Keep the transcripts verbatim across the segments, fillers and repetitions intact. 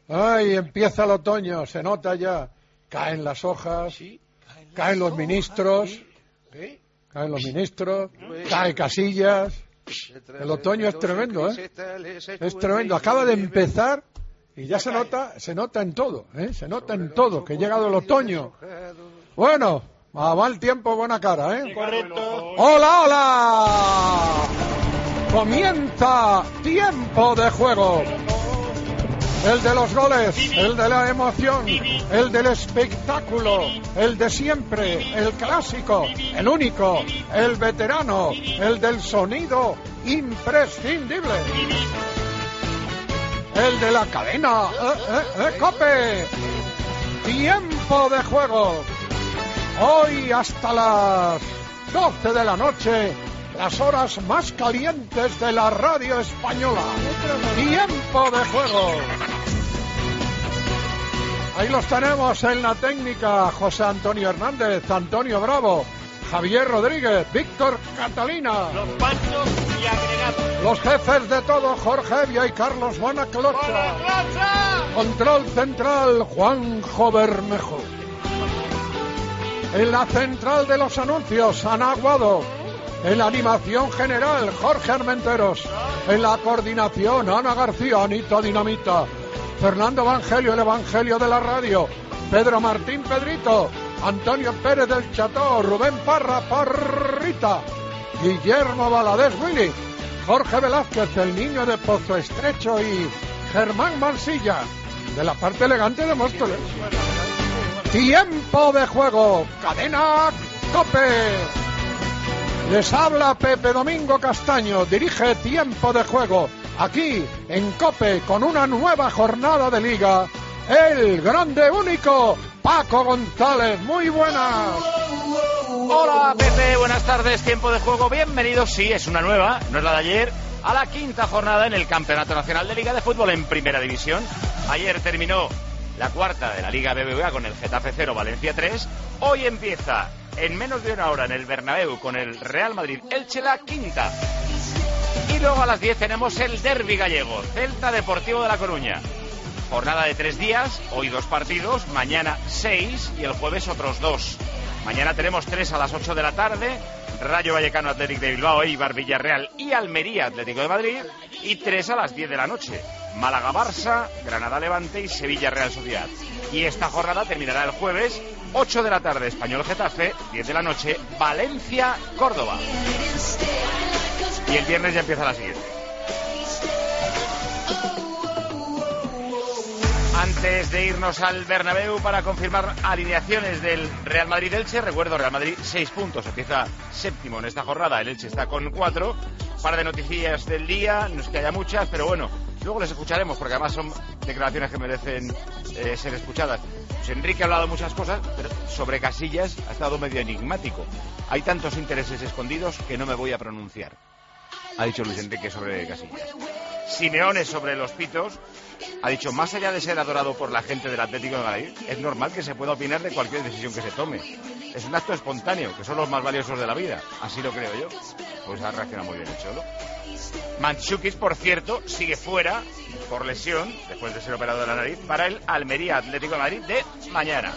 Ay, empieza el otoño, se nota ya. Caen las hojas, Sí, caen, caen los hojas, ministros, sí. ¿Qué? caen los ministros, cae Casillas. El otoño es tremendo, ¿eh? Es tremendo. Acaba de empezar y ya se nota, se nota en todo, ¿eh? Se nota en todo que ha llegado el otoño. Bueno, a mal tiempo, buena cara, ¿eh? Correcto. ¡Hola, hola! Comienza Tiempo de Juego. El de los goles, el de la emoción, el del espectáculo, el de siempre, el clásico, el único, el veterano, el del sonido imprescindible. El de la cadena, eh, eh, eh, COPE. Tiempo de Juego. Hoy hasta las doce de la noche, las horas más calientes de la radio española. Tiempo de Juego. Ahí los tenemos en la técnica: José Antonio Hernández, Antonio Bravo, Javier Rodríguez, Víctor Catalina. Los panchos y agregados. Los jefes de todo, Jorge Evia y Carlos Bonaclocha. Control central, Juanjo Bermejo. En la central de los anuncios, Ana Aguado. En la animación general, Jorge Armenteros. En la coordinación, Ana García, Anita Dinamita. Fernando Evangelio, el Evangelio de la radio. Pedro Martín Pedrito. Antonio Pérez del Cható. Rubén Parra Parrita. Guillermo Valadez Willy. Jorge Velázquez, el niño de Pozo Estrecho. Y Germán Mansilla, de la parte elegante de Móstoles. Tiempo de Juego. Cadena COPE. Les habla Pepe Domingo Castaño. Dirige Tiempo de Juego. Aquí, en COPE, con una nueva jornada de Liga, el grande único, Paco González. Muy buenas. Hola, Pepe, buenas tardes, Tiempo de Juego. Bienvenidos, sí, es una nueva, no es la de ayer, a la quinta jornada en el Campeonato Nacional de Liga de Fútbol en Primera División. Ayer terminó la cuarta de la Liga B B V A con el Getafe cero, Valencia tres. Hoy empieza, en menos de una hora, en el Bernabéu con el Real Madrid Elche, la quinta. Y luego a las diez tenemos el derbi gallego, Celta Deportivo de La Coruña. Jornada de tres días, hoy dos partidos, mañana seis y el jueves otros dos. Mañana tenemos tres a las ocho de la tarde, Rayo Vallecano Athletic de Bilbao, Eibar Villarreal y Almería Atlético de Madrid. Y tres a las diez de la noche, Málaga Barça, Granada Levante y Sevilla Real Sociedad. Y esta jornada terminará el jueves, ocho de la tarde, Español Getafe, diez de la noche, Valencia Córdoba. Y el viernes ya empieza la siguiente. Antes de irnos al Bernabéu para confirmar alineaciones del Real Madrid-Elche, recuerdo, Real Madrid seis puntos, empieza séptimo en esta jornada, el Elche está con cuatro. Par de noticias del día, no es que haya muchas, pero bueno, luego les escucharemos porque además son declaraciones que merecen eh, ser escuchadas. Pues Enrique ha hablado muchas cosas, pero sobre Casillas ha estado medio enigmático. Hay tantos intereses escondidos que no me voy a pronunciar, ha dicho Luis Enrique sobre Casillas. Simeone sobre los pitos ha dicho: más allá de ser adorado por la gente del Atlético de Madrid, es normal que se pueda opinar de cualquier decisión que se tome. Es un acto espontáneo, que son los más valiosos de la vida. Así lo creo yo. Pues ha reaccionado muy bien el Cholo. Mandzukic, por cierto, sigue fuera por lesión, después de ser operado de la nariz, para el Almería Atlético de Madrid de mañana.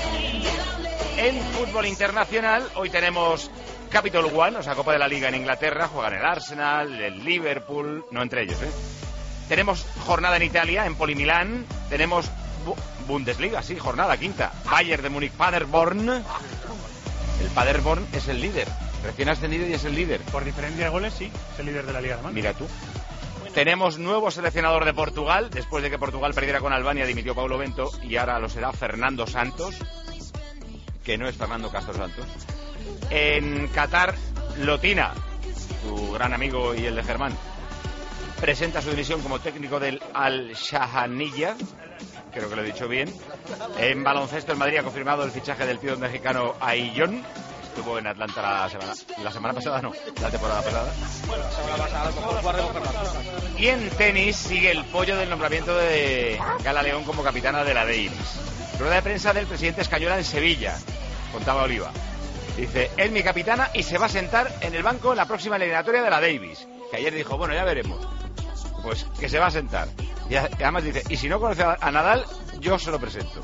En fútbol internacional, hoy tenemos Capital One, o sea, Copa de la Liga en Inglaterra. Juegan el Arsenal, el Liverpool, no entre ellos, ¿eh? Tenemos jornada en Italia, en Polimilán. Tenemos Bu- Bundesliga, sí, jornada quinta. Bayern de Múnich, Paderborn. El Paderborn es el líder, recién ascendido y es el líder. Por diferencia de goles, sí, es el líder de la Liga Alemana. Mira tú. Tenemos nuevo seleccionador de Portugal. Después de que Portugal perdiera con Albania, dimitió Paulo Bento y ahora lo será Fernando Santos, que no es Fernando Castro Santos. En Qatar, Lotina, tu gran amigo y el de Germán, presenta su dimisión como técnico del Al-Shahaniyya, creo que lo he dicho bien. En baloncesto, el Madrid ha confirmado el fichaje del tío mexicano Aillón. Estuvo en Atlanta la semana, la semana pasada, no, la temporada pasada. Bueno, la semana pasada, a lo mejor jugar de confirmación. Y en tenis sigue el pollo del nombramiento de Gala León como capitana de la Davis. Rueda de prensa del presidente Escañola en Sevilla, contaba Oliva. Dice: es mi capitana y se va a sentar en el banco en la próxima eliminatoria de la Davis. Que ayer dijo: bueno, ya veremos. Pues que se va a sentar. Y además dice, y si no conoce a Nadal, yo se lo presento.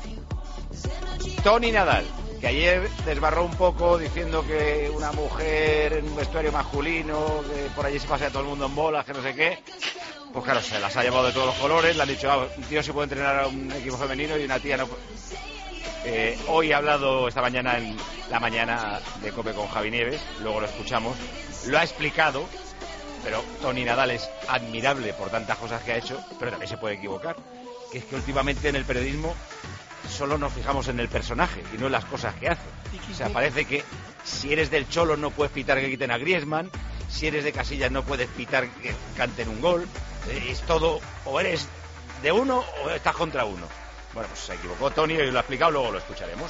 Toni Nadal, que ayer desbarró un poco diciendo que una mujer en un vestuario masculino, que por allí se pasea todo el mundo en bolas, que no sé qué. Pues claro, se las ha llevado de todos los colores, le han dicho, ah, un tío sí puede entrenar a un equipo femenino y una tía no. Eh, hoy ha hablado esta mañana en la mañana de COPE con Javi Nieves, luego lo escuchamos, lo ha explicado, pero Toni Nadal es admirable por tantas cosas que ha hecho, pero también se puede equivocar, que es que últimamente en el periodismo solo nos fijamos en el personaje y no en las cosas que hace. O sea, parece que si eres del Cholo no puedes pitar que quiten a Griezmann, si eres de Casillas no puedes pitar que canten un gol, es todo, o eres de uno o estás contra uno. Bueno, pues se equivocó Toni, y lo ha explicado, luego lo escucharemos.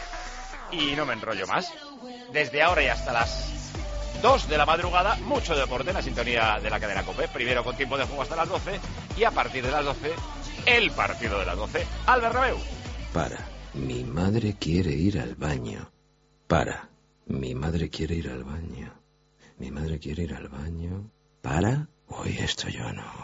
Y no me enrollo más. Desde ahora y hasta las dos de la madrugada, mucho deporte en la sintonía de la cadena COPE. Primero con tiempo de juego hasta las doce y a partir de las doce, el partido de las doce al Bernabéu. Para, mi madre quiere ir al baño. Para, mi madre quiere ir al baño. Mi madre quiere ir al baño. Para, hoy esto yo no.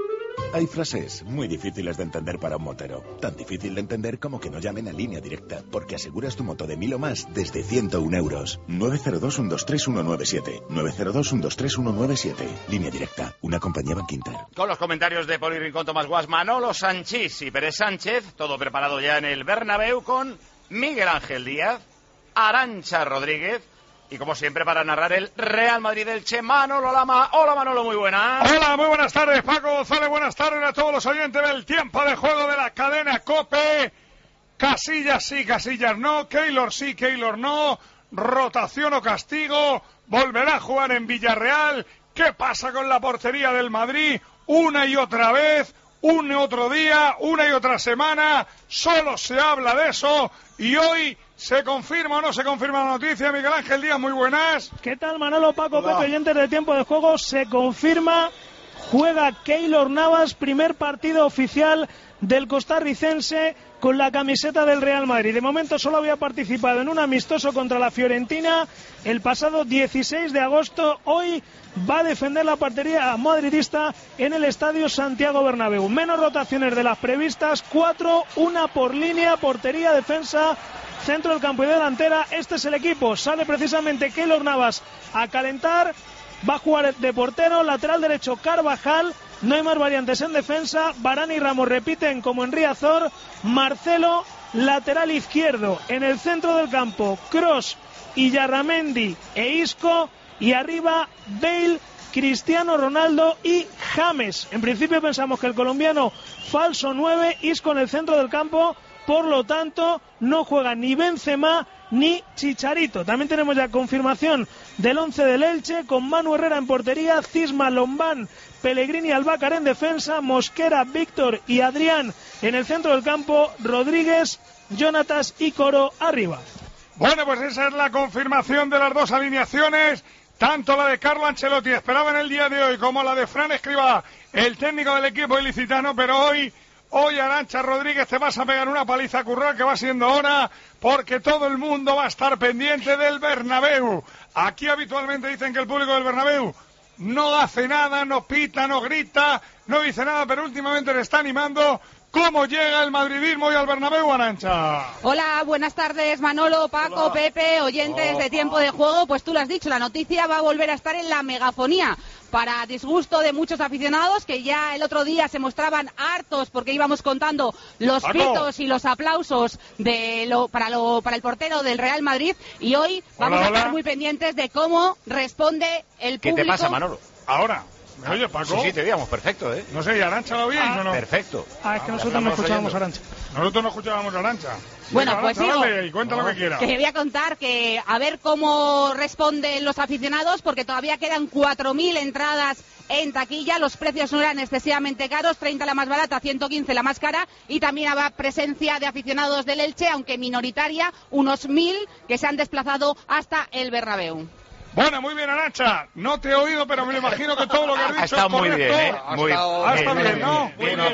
Hay frases muy difíciles de entender para un motero. Tan difícil de entender como que no llamen a Línea Directa, porque aseguras tu moto de mil o más desde ciento un euros. nueve cero dos, uno dos tres, uno nueve siete. nueve cero dos, uno dos tres, uno nueve siete. Línea Directa, una compañía Bankinter. Con los comentarios de Poli Rincón, Tomás Guas, Manolo Sanchís y Pérez Sánchez, todo preparado ya en el Bernabéu con Miguel Ángel Díaz, Arantxa Rodríguez. Y como siempre para narrar el Real Madrid-Elche, Manolo Lama. Hola Manolo, muy buenas. Hola, muy buenas tardes Paco González, buenas tardes a todos los oyentes del tiempo de juego de la cadena COPE. Casillas sí, Casillas no, Keylor sí, Keylor no, rotación o castigo, volverá a jugar en Villarreal. ¿Qué pasa con la portería del Madrid? Una y otra vez, un y otro día, una y otra semana, solo se habla de eso y hoy... ¿Se confirma o no se confirma la noticia? Miguel Ángel Díaz, muy buenas. ¿Qué tal, Manolo, Paco, Pepe, oyentes de tiempo de juego? Se confirma, juega Keylor Navas, primer partido oficial del costarricense con la camiseta del Real Madrid. De momento solo había participado en un amistoso contra la Fiorentina el pasado dieciséis de agosto. Hoy va a defender la portería madridista en el estadio Santiago Bernabéu. Menos rotaciones de las previstas, cuatro, una por línea, portería, defensa, centro del campo y delantera. Este es el equipo. Sale precisamente Keylor Navas a calentar. Va a jugar de portero, lateral derecho Carvajal. No hay más variantes en defensa. Varane y Ramos repiten como en Riazor. Marcelo, lateral izquierdo. En el centro del campo, Kroos y Yarramendi e Isco. Y arriba, Bale, Cristiano Ronaldo y James. En principio pensamos que el colombiano falso nueve, Isco en el centro del campo. Por lo tanto, no juega ni Benzema ni Chicharito. También tenemos ya confirmación del once del Elche, con Manu Herrera en portería, Cisma, Lombán, Pellegrini, Albácar en defensa, Mosquera, Víctor y Adrián en el centro del campo, Rodríguez, Jonatas y Coro arriba. Bueno, pues esa es la confirmación de las dos alineaciones, tanto la de Carlo Ancelotti, esperaba en el día de hoy, como la de Fran Escribá, el técnico del equipo ilicitano, pero hoy... Hoy, Arantxa Rodríguez, te vas a pegar una paliza, Curral, que va siendo hora, porque todo el mundo va a estar pendiente del Bernabéu. Aquí habitualmente dicen que el público del Bernabéu no hace nada, no pita, no grita, no dice nada, pero últimamente le está animando. ¿Cómo llega el madridismo hoy al Bernabéu, Arantxa? Hola, buenas tardes, Manolo, Paco, Hola. Pepe, oyentes oh. de tiempo de juego. Pues tú lo has dicho, la noticia va a volver a estar en la megafonía, para disgusto de muchos aficionados que ya el otro día se mostraban hartos porque íbamos contando los Paco. pitos y los aplausos de lo, para, lo, para el portero del Real Madrid, y hoy vamos hola, a estar hola. muy pendientes de cómo responde el público. ¿Qué te pasa, Manolo? Ahora. ¿Me oye, Paco? Sí, sí, te veíamos perfecto, ¿eh? No sé, ¿y Arantxa lo oís ah, o no? Perfecto. Ah, es que nosotros no escuchábamos a Arantxa. Nosotros no escuchábamos a Arantxa. Bueno, Venga, pues Arantxa, digo, dale, y cuenta no, lo que quieras. Que voy a contar que a ver cómo responden los aficionados, porque todavía quedan cuatro mil entradas en taquilla. Los precios no eran excesivamente caros, treinta la más barata, ciento quince la más cara, y también habrá presencia de aficionados del Elche, aunque minoritaria, unos mil que se han desplazado hasta el Bernabéu. Bueno, muy bien, Arantxa. No te he oído, pero me lo imagino que todo lo que has dicho ha estado es correcto. Muy bien, ¿eh? Muy ha estado bien, bien, ¿no? Muy bien,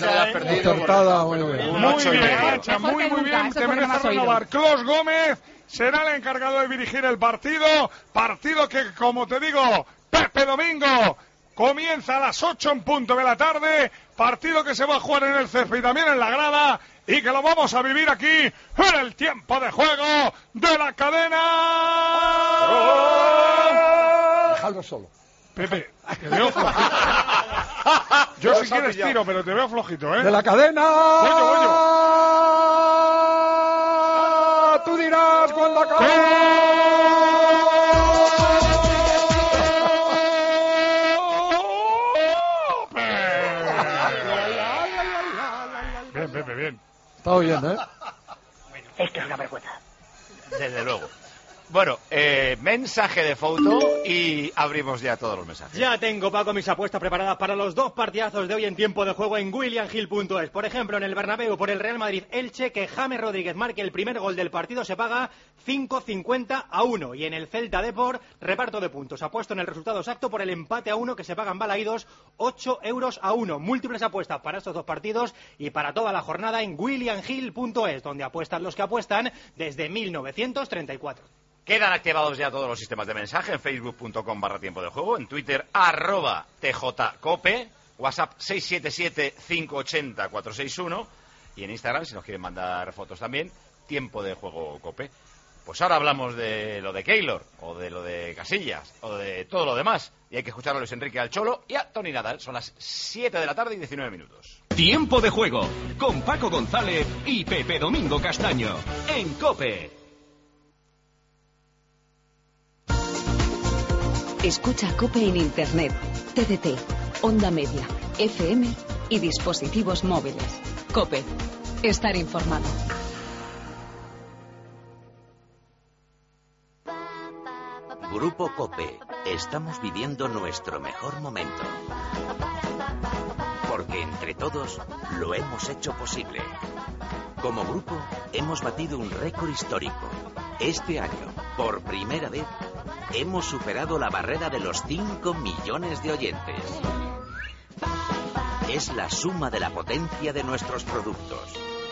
Acertada, muy bien. Muy bien, Arantxa, muy, muy bien. Te mereces renovar. Clos Gómez será el encargado de dirigir el partido. Partido que, como te digo, Pepe Domingo comienza a las ocho en punto de la tarde, partido que se va a jugar en el césped y también en la grada, y que lo vamos a vivir aquí en el tiempo de juego de la cadena. Déjalo solo. Pepe, te veo flojito. Yo si quieres tiro, pero te veo flojito, ¿eh? De la cadena. Goyo, Goyo. Tú dirás cuando acabe. Bien, Pepe, bien. Está bien, ¿eh? Esto es una vergüenza. Desde luego. Bueno, eh, mensaje de foto y abrimos ya todos los mensajes. Ya tengo, Paco, mis apuestas preparadas para los dos partidazos de hoy en tiempo de juego en william hill punto es. Por ejemplo, en el Bernabéu por el Real Madrid-Elche, que James Rodríguez marque el primer gol del partido se paga cinco cincuenta a uno. Y en el Celta Depor, reparto de puntos. Apuesto en el resultado exacto por el empate a uno que se pagan balaídos ocho euros a uno. Múltiples apuestas para estos dos partidos y para toda la jornada en william hill punto es, donde apuestan los que apuestan desde mil novecientos treinta y cuatro. Quedan activados ya todos los sistemas de mensaje en facebook punto com barra tiempo de juego, en Twitter arroba tjcope, WhatsApp seis siete siete, cinco ocho cero, cuatro seis uno y en Instagram, si nos quieren mandar fotos también, tiempo de juego cope. Pues ahora hablamos de lo de Keylor, o de lo de Casillas, o de todo lo demás. Y hay que escuchar a Luis Enrique al Cholo y a Tony Nadal. Son las siete de la tarde y diecinueve minutos. Tiempo de juego, con Paco González y Pepe Domingo Castaño, en COPE. Escucha COPE en Internet, T D T, Onda Media, F M y dispositivos móviles. COPE. Estar informado. Grupo COPE. Estamos viviendo nuestro mejor momento. Porque entre todos lo hemos hecho posible. Como grupo hemos batido un récord histórico. Este año, por primera vez, hemos superado la barrera de los cinco millones de oyentes. Es la suma de la potencia de nuestros productos.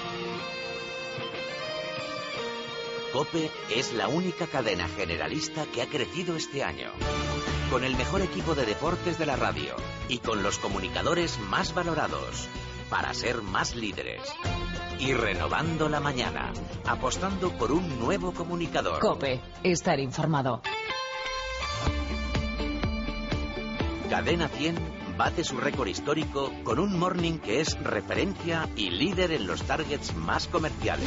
COPE es la única cadena generalista que ha crecido este año. Con el mejor equipo de deportes de la radio y con los comunicadores más valorados, para ser más líderes. Y renovando la mañana, apostando por un nuevo comunicador. COPE. Estar informado. Cadena cien bate su récord histórico con un morning que es referencia y líder en los targets más comerciales.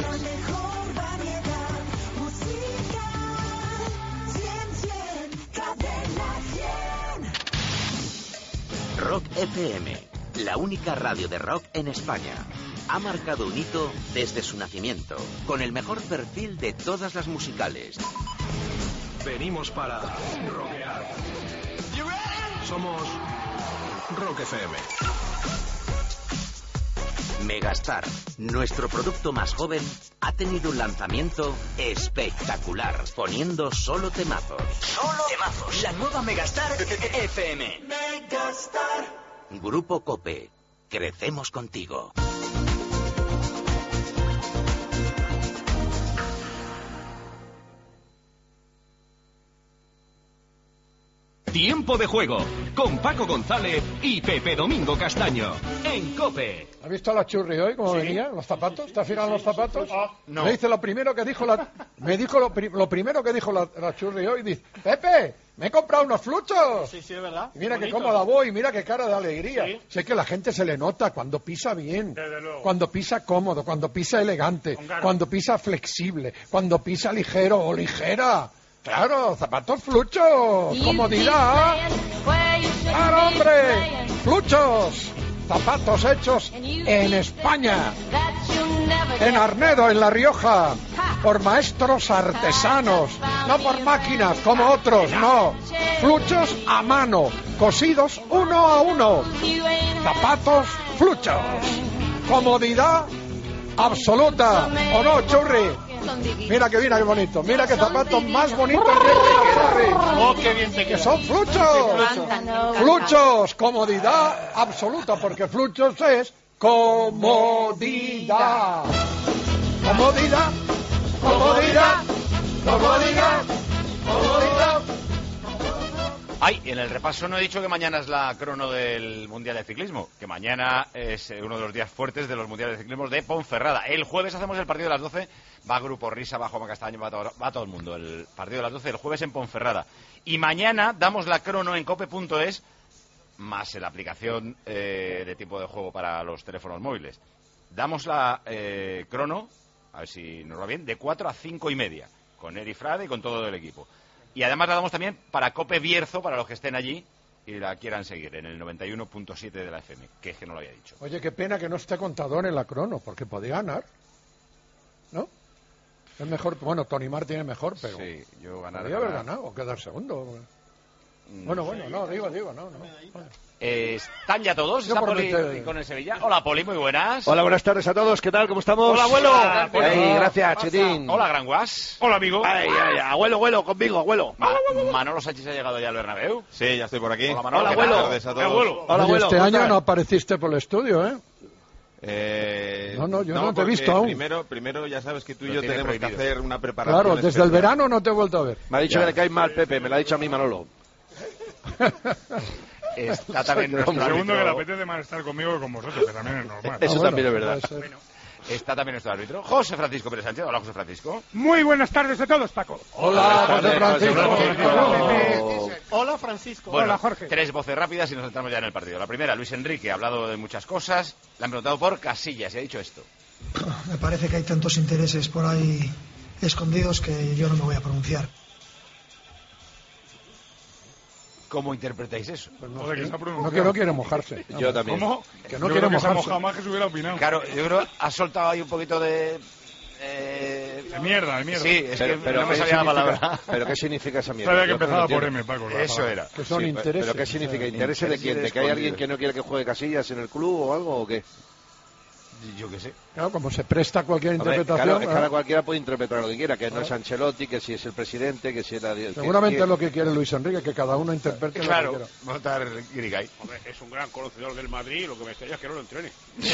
Rock F M, la única radio de rock en España. Ha marcado un hito desde su nacimiento, con el mejor perfil de todas las musicales. Venimos para rockear. Somos Rock F M. Megastar, nuestro producto más joven, ha tenido un lanzamiento espectacular, poniendo solo temazos. Solo temazos. La nueva Megastar F M. Megastar. Grupo COPE. Crecemos contigo. Tiempo de juego, con Paco González y Pepe Domingo Castaño, en COPE. ¿Has visto a la Churri hoy cómo Sí. venía? ¿Los zapatos? ¿Te has fijado en los zapatos? No. Me dice lo primero que dijo la... Me dijo lo, pri- lo primero que dijo la, la Churri hoy. Dice, Pepe, me he comprado unos fluchos. Sí, sí, es verdad. Y mira qué Bonito. cómoda voy, mira qué cara de alegría. Sí. Sé que la gente se le nota cuando pisa bien, Desde luego. cuando pisa cómodo, cuando pisa elegante, Con ganas. cuando pisa flexible, cuando pisa ligero o ligera. Claro, zapatos fluchos, comodidad. ¡Claro, hombre! ¡Fluchos! Zapatos hechos en España, en Arnedo, en La Rioja, por maestros artesanos, no por máquinas como otros, no. Fluchos a mano, cosidos uno a uno. Zapatos fluchos. Comodidad absoluta. ¿O no, Churri? Mira que mira qué bonito. Mira qué zapatos más bonitos que Churri. Oh, qué bien te Que queda. son fluchos. Fluchos, comodidad absoluta, porque fluchos es comodidad. Comodidad, comodidad, comodidad, comodidad. Ay, en el repaso no he dicho que mañana es la crono del Mundial de Ciclismo, que mañana es uno de los días fuertes de los Mundiales de Ciclismo de Ponferrada. El jueves hacemos el partido de las doce, va Grupo Risa, va Juanma Castaño, va todo, va todo el mundo. El partido de las doce el jueves en Ponferrada. Y mañana damos la crono en cope punto es, más en la aplicación eh, de tiempo de juego para los teléfonos móviles. Damos la eh, crono, a ver si nos va bien, de cuatro a cinco y media, con Eri Frade y con todo el equipo. Y además la damos también para Cope Bierzo, para los que estén allí y la quieran seguir, en el noventa y uno punto siete de la F M, que es que no lo había dicho. Oye, qué pena que no esté Contador en la crono, porque podía ganar, ¿no? Es mejor, bueno, Tony Mar tiene mejor, pero sí, yo ganar, podría ganar. haber ganado o quedar segundo. No bueno, sé. bueno, no, digo, digo, no, no. Bueno. Eh, ¿Están ya todos? Yo ¿Está por Poli meter- con el Sevilla? Hola, Poli, muy buenas. Hola, buenas tardes a todos. ¿Qué tal? ¿Cómo estamos? Hola, abuelo. Hola, Ay, gracias, Pasa. Chitín. Hola, Gran Guas. Hola, amigo. Ay, ay, abuelo, abuelo, conmigo, abuelo. Ma- Manolo Sánchez ha llegado ya al Bernabéu. Sí, ya estoy por aquí. Hola, Manolo. Hola, ¿qué tal? abuelo. Buenas tardes a todos. Abuelo. Hola, Oye, abuelo. este ¿cómo año estás? no apareciste por el estudio, ¿eh? Eh, No, no, yo no te he porque visto aún. Primero, primero ya sabes que tú y Lo yo tiene tenemos prohibido. que hacer una preparación. Claro, desde el especial. verano no te he vuelto a ver. Me ha dicho Ya. que le cae mal Pepe, me lo ha dicho a mí Manolo. Está también nuestro Segundo, que le árbitro. apetece más estar conmigo que con vosotros, que también es normal. Eso Ah, bueno, también es verdad. puede ser. Está también nuestro árbitro, José Francisco Pérez Sánchez. Hola, José Francisco. Muy buenas tardes a todos, Paco. Hola, José Francisco. Francisco. Hola, Francisco. Bueno, Hola, Jorge. tres voces rápidas y nos centramos ya en el partido. La primera, Luis Enrique, ha hablado de muchas cosas. Le han preguntado por Casillas y ha dicho esto. Me parece que hay tantos intereses por ahí escondidos que yo no me voy a pronunciar. ¿Cómo interpretáis eso? Pues no, Joder, que se ha no, pronunciado. que no quiere mojarse. Yo también. ¿Cómo? Que no Yo quiere creo que se ha mojarse. mojado más que se hubiera opinado. Claro, yo creo que ha soltado ahí un poquito de... eh, De mierda, de mierda. Sí, es Pero, que pero no me ¿qué salía la significa- palabra. ¿Pero qué significa esa mierda? Sabía que Yo no empezaba lo por entiendo. M, Paco. la Eso palabra. era. Que son Sí, intereses. ¿Pero qué significa? o sea, ¿Intereses de quién? ¿De que hay alguien escondidos. que no quiere que juegue Casillas en el club o algo o qué? Yo qué sé. Claro, como se presta cualquier Hombre, interpretación. claro, es que ahora ¿eh? cualquiera puede interpretar lo que quiera, que no es Ancelotti, que si es el presidente, que si era... que- Seguramente que- es lo que quiere Luis Enrique, que cada uno interprete Claro, lo que quiera. va a estar Grigay. Hombre, es un gran conocedor del Madrid y lo que me extraña es que no lo entrene.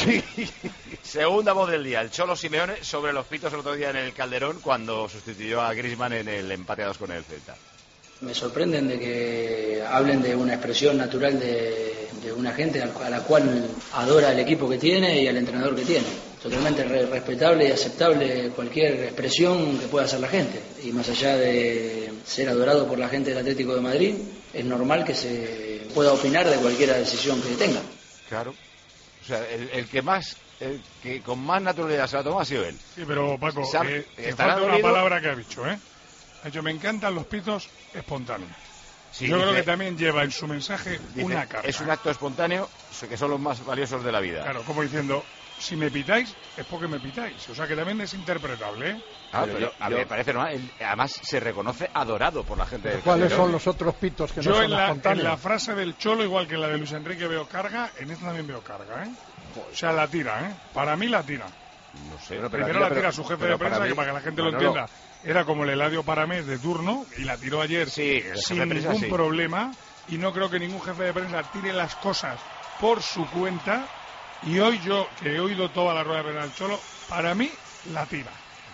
Segunda voz del día, el Cholo Simeone sobre los pitos el otro día en el Calderón cuando sustituyó a Griezmann en el empate a dos con el Celta. Me sorprenden de que hablen de una expresión natural de, de una gente a la cual adora el equipo que tiene y al entrenador que tiene. Totalmente re- respetable y aceptable cualquier expresión que pueda hacer la gente. Y más allá de ser adorado por la gente del Atlético de Madrid, es normal que se pueda opinar de cualquier decisión que tenga. Claro. O sea, el, el que más, el que con más naturalidad se la toma ha sido él. Sí, pero Paco, Se ha- eh, te estará falta una dolido. palabra que ha dicho, ¿eh? Ha dicho, me encantan los pitos espontáneos. Sí, Yo creo dice- que también lleva en su mensaje Dice, una carga. es un acto espontáneo que son los más valiosos de la vida. Claro, como diciendo, si me pitáis, es porque me pitáis. O sea que también es interpretable, ¿eh? Ah, Pero pero yo- a mí yo- me parece normal. Él, además, se reconoce adorado por la gente del ¿Cuáles Calderón. son los otros pitos que no Yo son en la, en espontáneos? la frase del Cholo, igual que en la de Luis Enrique, veo carga, en esta también veo carga, ¿eh? O sea, la tira, ¿eh? Para mí la tira. No sé. Pero Primero la la tira, tira pero- su jefe pero de prensa, para mí- que para que la gente Manolo, lo entienda, era como el Eladio Paramés de turno, y la tiró ayer Sí, el jefe sin de prensa, ningún sí. problema, y no creo que ningún jefe de prensa tire las cosas por su cuenta, y hoy yo, que he oído toda la rueda de prensa del Cholo, para mí la tira.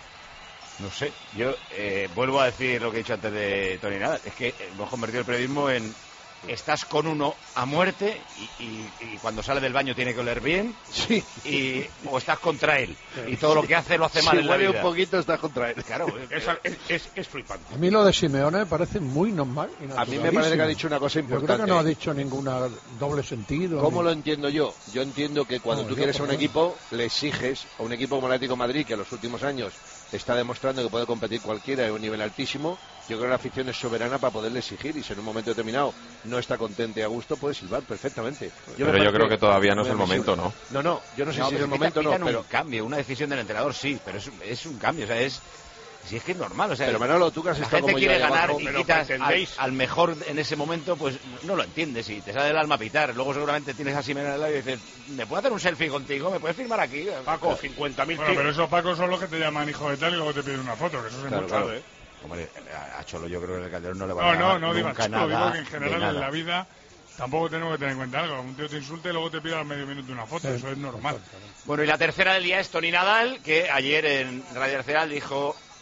No sé, yo eh, vuelvo a decir lo que he dicho antes de Tony Nadal, es que hemos convertido el periodismo en estás con uno a muerte y, y- y cuando sale del baño tiene que oler bien, Sí. y, o estás contra él y todo lo que hace lo hace mal Si en la huele vida. un poquito, estás contra él. Claro, Es, es, es, es flipante. A mí lo de Simeone me parece muy normal. y A mí me parece que ha dicho una cosa Yo creo importante. que no ha dicho ninguna doble sentido. ¿Cómo ni- lo entiendo yo? Yo entiendo que cuando No, tú yo quieres a por un lo equipo, le exiges a un equipo como el Atlético de Madrid, que en los últimos años está demostrando que puede competir cualquiera en un nivel altísimo. Yo creo que la afición es soberana para poderle exigir, y si en un momento determinado no está contento y a gusto, puede silbar perfectamente. Pero me yo parece creo que todavía no es muy el momento, admisible. ¿no? No, no, yo no sé No, si es pero el pita- momento o no, pitan pero... un cambio, una decisión del entrenador sí, pero es, es un cambio, o sea, es si es que es normal, o sea, Pero, Manolo, tú que has la estado gente como yo quiere ahí ganar abajo, y pero quitas al, pretendéis. al mejor en ese momento, pues no lo entiendes y te sale del alma pitar. Luego seguramente tienes a Simeone al lado y dices, ¿me puedo hacer un selfie contigo? ¿Me puedes firmar aquí? Paco, cincuenta mil Bueno, pero esos Pacos son los que te llaman hijo de tal y luego te piden una foto, que eso es Claro, mucho, claro. ¿eh? Hombre, a a Cholo yo creo que el Calderón no le va No, a no, dar no digas nunca chico, digo nada que en de general en nada. la vida tampoco tenemos que tener en cuenta algo. Un tío te insulte y luego te pide al medio minuto una foto, Sí. eso es normal. Bueno, y la tercera del día es Tony Nadal, que ayer en Radio Arsenal dijo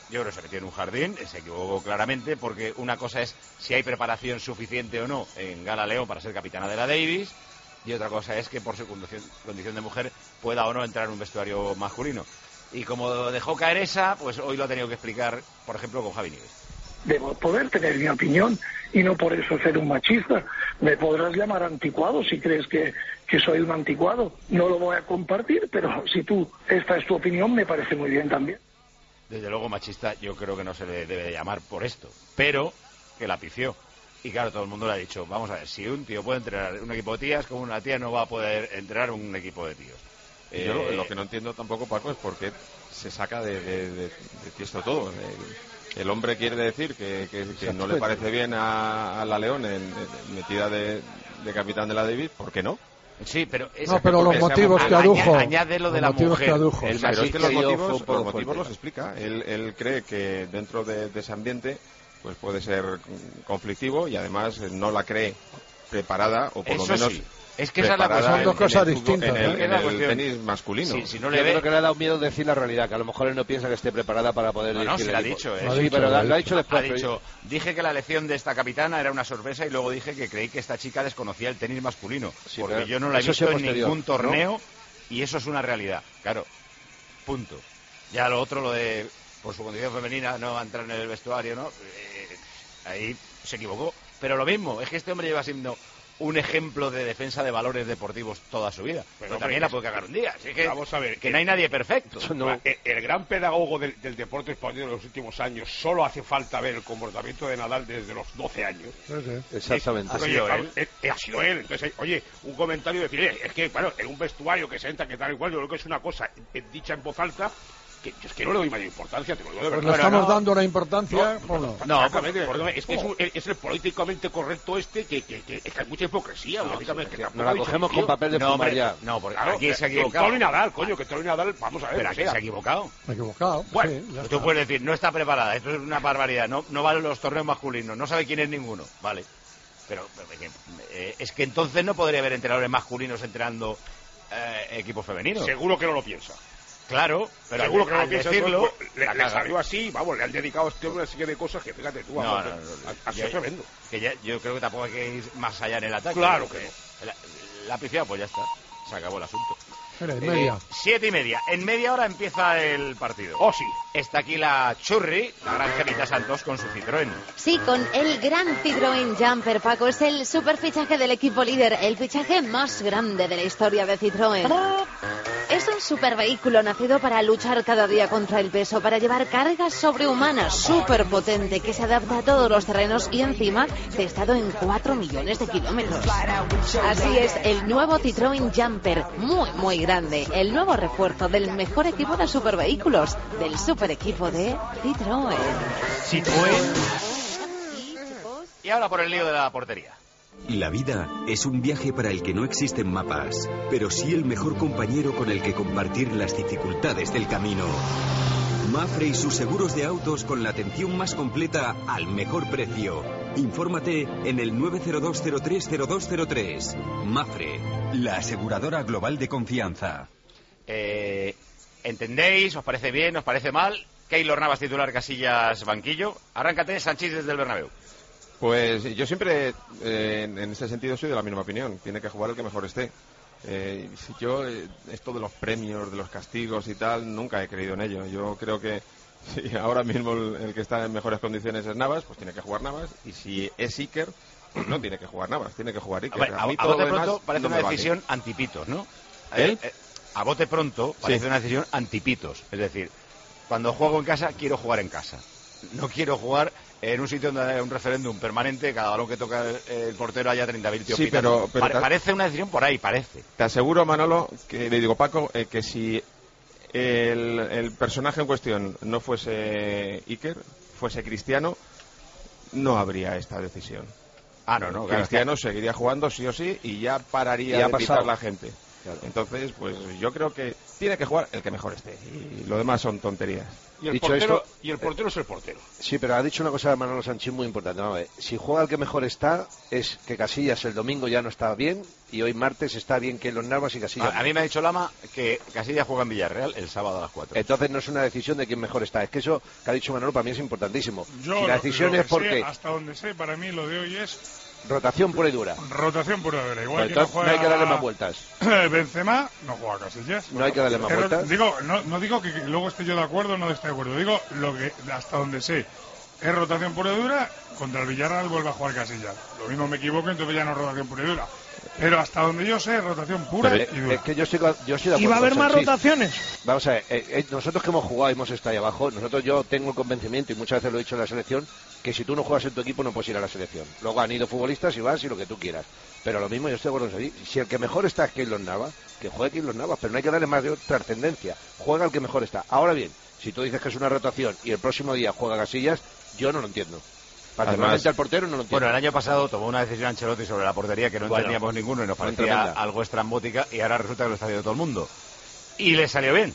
yo creo que se metió en un jardín, se equivocó claramente, porque una cosa es si hay preparación suficiente o no en Gala León para ser capitana de la Davis, y otra cosa es que por su condición, condición de mujer pueda o no entrar en un vestuario masculino. Y como dejó caer esa, pues hoy lo ha tenido que explicar, por ejemplo, con Javi Nieves. Debo poder tener mi opinión y no por eso ser un machista. Me podrás llamar anticuado si crees que, que soy un anticuado. No lo voy a compartir, pero si tú, esta es tu opinión, me parece muy bien también. Desde luego machista yo creo que no se le debe llamar por esto, pero que la pifió. Y claro, todo el mundo le ha dicho, vamos a ver, si un tío puede entrenar un equipo de tías, como una tía no va a poder entrenar un equipo de tíos. Eh... Yo lo, lo que no entiendo tampoco, Paco, es por qué se saca de, de, de, de tiesto todo. El, el hombre quiere decir que, que, que no le parece bien a, a la León en, en, metida de, de capitán de la Davis, ¿por qué no? Sí, pero... No, pero los motivos que adujo. Añade lo de la mujer. El pero es que los motivos, los motivos los explica. Él, él cree que dentro de, de ese ambiente pues puede ser conflictivo y además no la cree preparada, o por Eso lo menos... Sí. Es que esa es la cosa. Son dos cosas en el, distintas. En el, ¿eh? en el tenis masculino. Sí, si no Yo le ve... creo que le ha dado miedo decir la realidad, que a lo mejor él no piensa que esté preparada para poder no, no, dirigir se el lo ha equipo. dicho, ¿eh? Sí, ha dicho, pero lo ha dicho. dicho después. Ha dicho, dije que la elección de esta capitana era una sorpresa y luego dije que creí que esta chica desconocía el tenis masculino. Sí, porque pero yo no la he eso visto sí en posterior, ningún torneo, ¿no? Y eso es una realidad. Claro, punto. Ya lo otro, lo de por su condición femenina no va a entrar en el vestuario, ¿no? Eh, ahí se equivocó. Pero lo mismo, es que este hombre lleva siendo un ejemplo de defensa de valores deportivos toda su vida. Pero, pero también la puede cagar un día. Así que, vamos a ver, que el, no hay nadie perfecto. No. El, el gran pedagogo del, del deporte español de los últimos años, solo hace falta ver el comportamiento de Nadal desde los doce años. Sí, exactamente. Es, ha, sido oye, él. Es, ha sido él. Entonces, oye, un comentario de decir, es que, bueno, en un vestuario que se entra, que tal igual, yo creo que es una cosa dicha en voz alta, que yo es que no le doy mayor importancia, te lo digo de verdad. Pues le estamos no, dando una importancia. No, no, no, exactamente, no, es que es, un, es el políticamente correcto este que, que, que, que hay mucha hipocresía. No, lógicamente, sí, que nos la cogemos con papel de no, fumar ya. No, porque claro, aquí se ha que, equivocado. Que Tony Nadal, coño, que Tony Nadal, vamos a ver. Pero aquí se ha equivocado. Se ha equivocado. Bueno, sí, pues tú puedes decir, no está preparada, esto es una barbaridad, no, no valen los torneos masculinos, no sabe quién es ninguno, vale. Pero, pero eh, es que entonces no podría haber entrenadores masculinos entrenando eh, equipos femeninos. Seguro que no lo piensa. Claro, pero seguro al, que no al piensa, decirlo, pues, le, le salió así, vamos, le han dedicado a este hombre una serie de cosas que fíjate tú, vamos, no, no, no, ha sido tremendo. Que ya, yo creo que tampoco hay que ir más allá en el ataque. Claro que no. La, la pifiada, pues ya está, se acabó el asunto. Pero en media. Eh, siete y media. En media hora empieza el partido. Oh, sí. Está aquí la Churri, la gran Gemita Santos, con su Citroën. Sí, con el gran Citroën Jumper, Paco. Es el super fichaje del equipo líder, el fichaje más grande de la historia de Citroën. Es un supervehículo nacido para luchar cada día contra el peso, para llevar cargas sobrehumanas, súper potente, que se adapta a todos los terrenos y encima testado en cuatro millones de kilómetros. Así es, el nuevo Citroën Jumper, muy, muy grande. El nuevo refuerzo del mejor equipo de supervehículos, del super equipo de Citroën. Citroën. Y ahora por el lío de la portería. La vida es un viaje para el que no existen mapas, pero sí el mejor compañero con el que compartir las dificultades del camino. Mapfre y sus seguros de autos con la atención más completa al mejor precio. Infórmate en el nueve cero dos cero tres cero dos cero tres. Mapfre, la aseguradora global de confianza. Eh, ¿Entendéis? ¿Os parece bien? ¿Os parece mal? Keylor Navas titular, Casillas banquillo. Arráncate, Sánchez desde el Bernabéu. Pues yo siempre, eh, en, en ese sentido, soy de la misma opinión. Tiene que jugar el que mejor esté. Eh, yo, eh, esto de los premios, de los castigos y tal, nunca he creído en ello. Yo creo que si ahora mismo el, el que está en mejores condiciones es Navas, pues tiene que jugar Navas. Y si es Iker, pues no tiene que jugar Navas, tiene que jugar Iker. A, ver, a, a mí a todo bote lo demás pronto parece no una me decisión vale. antipitos, ¿no? ¿Eh? Eh, a bote pronto parece sí. una decisión antipitos. Es decir, cuando juego en casa, quiero jugar en casa. No quiero jugar en un sitio donde hay un referéndum permanente, cada balón que toca el, el portero haya treinta mil tíos sí, pitando. pero, pero Pare, te... Parece una decisión por ahí, parece. Te aseguro, Manolo, que le digo, Paco, eh, que si el, el personaje en cuestión no fuese Iker, fuese Cristiano, no habría esta decisión. Ah, no, no. Claro, Cristiano claro. seguiría jugando sí o sí y ya pararía y de pitar la gente. Claro. Entonces, pues yo creo que tiene que jugar el que mejor esté y lo demás son tonterías. Y el, Dicho portero, esto, y el portero es el portero. Sí, pero ha dicho una cosa de Manolo Sanchín muy importante. Vamos a ver, si juega el que mejor está, es que Casillas el domingo ya no está bien y hoy martes está bien que los Navas y Casillas. A, a mí me ha dicho Lama que Casillas juega en Villarreal el sábado a las cuatro. Entonces no es una decisión de quién mejor está. Es que eso que ha dicho Manolo para mí es importantísimo. Yo, si la decisión lo, lo es porque... sé, hasta donde sé, para mí lo de hoy es... rotación pura y dura. Rotación pura y dura. Igual Pues que no, entonces juega... no hay que darle más vueltas. Benzema no juega Casillas. No hay que darle más Pero, vueltas. Digo, no, no digo que, que luego esté yo de acuerdo o no esté de acuerdo. Digo lo que hasta donde sé. Es rotación pura y dura, contra el Villarreal vuelve a jugar Casillas. Lo mismo me equivoco, entonces ya no es rotación pura y dura. Pero hasta donde yo sé, rotación pura Pero, y dura. Es que yo estoy, yo estoy de acuerdo. ¿Y va a haber o sea, más sí. rotaciones? Vamos a ver, eh, eh, nosotros que hemos jugado y hemos estado ahí abajo, nosotros yo tengo el convencimiento, y muchas veces lo he dicho en la selección, que si tú no juegas en tu equipo no puedes ir a la selección. Luego han ido futbolistas y vas y lo que tú quieras. Pero lo mismo yo estoy de acuerdo en eso. Si el que mejor está es Keylor Navas, que juegue Keylor Navas, pero no hay que darle más de trascendencia. Juega el que mejor está. Ahora bien, si tú dices que es una rotación y el próximo día juega Casillas, yo no lo entiendo. Particularmente al portero no lo entiendo. Bueno, el año pasado tomó una decisión Ancelotti sobre la portería que no Bueno, entendíamos ninguno y nos fue parecía tremenda. algo estrambótica y ahora resulta que lo está haciendo todo el mundo. Y le salió bien.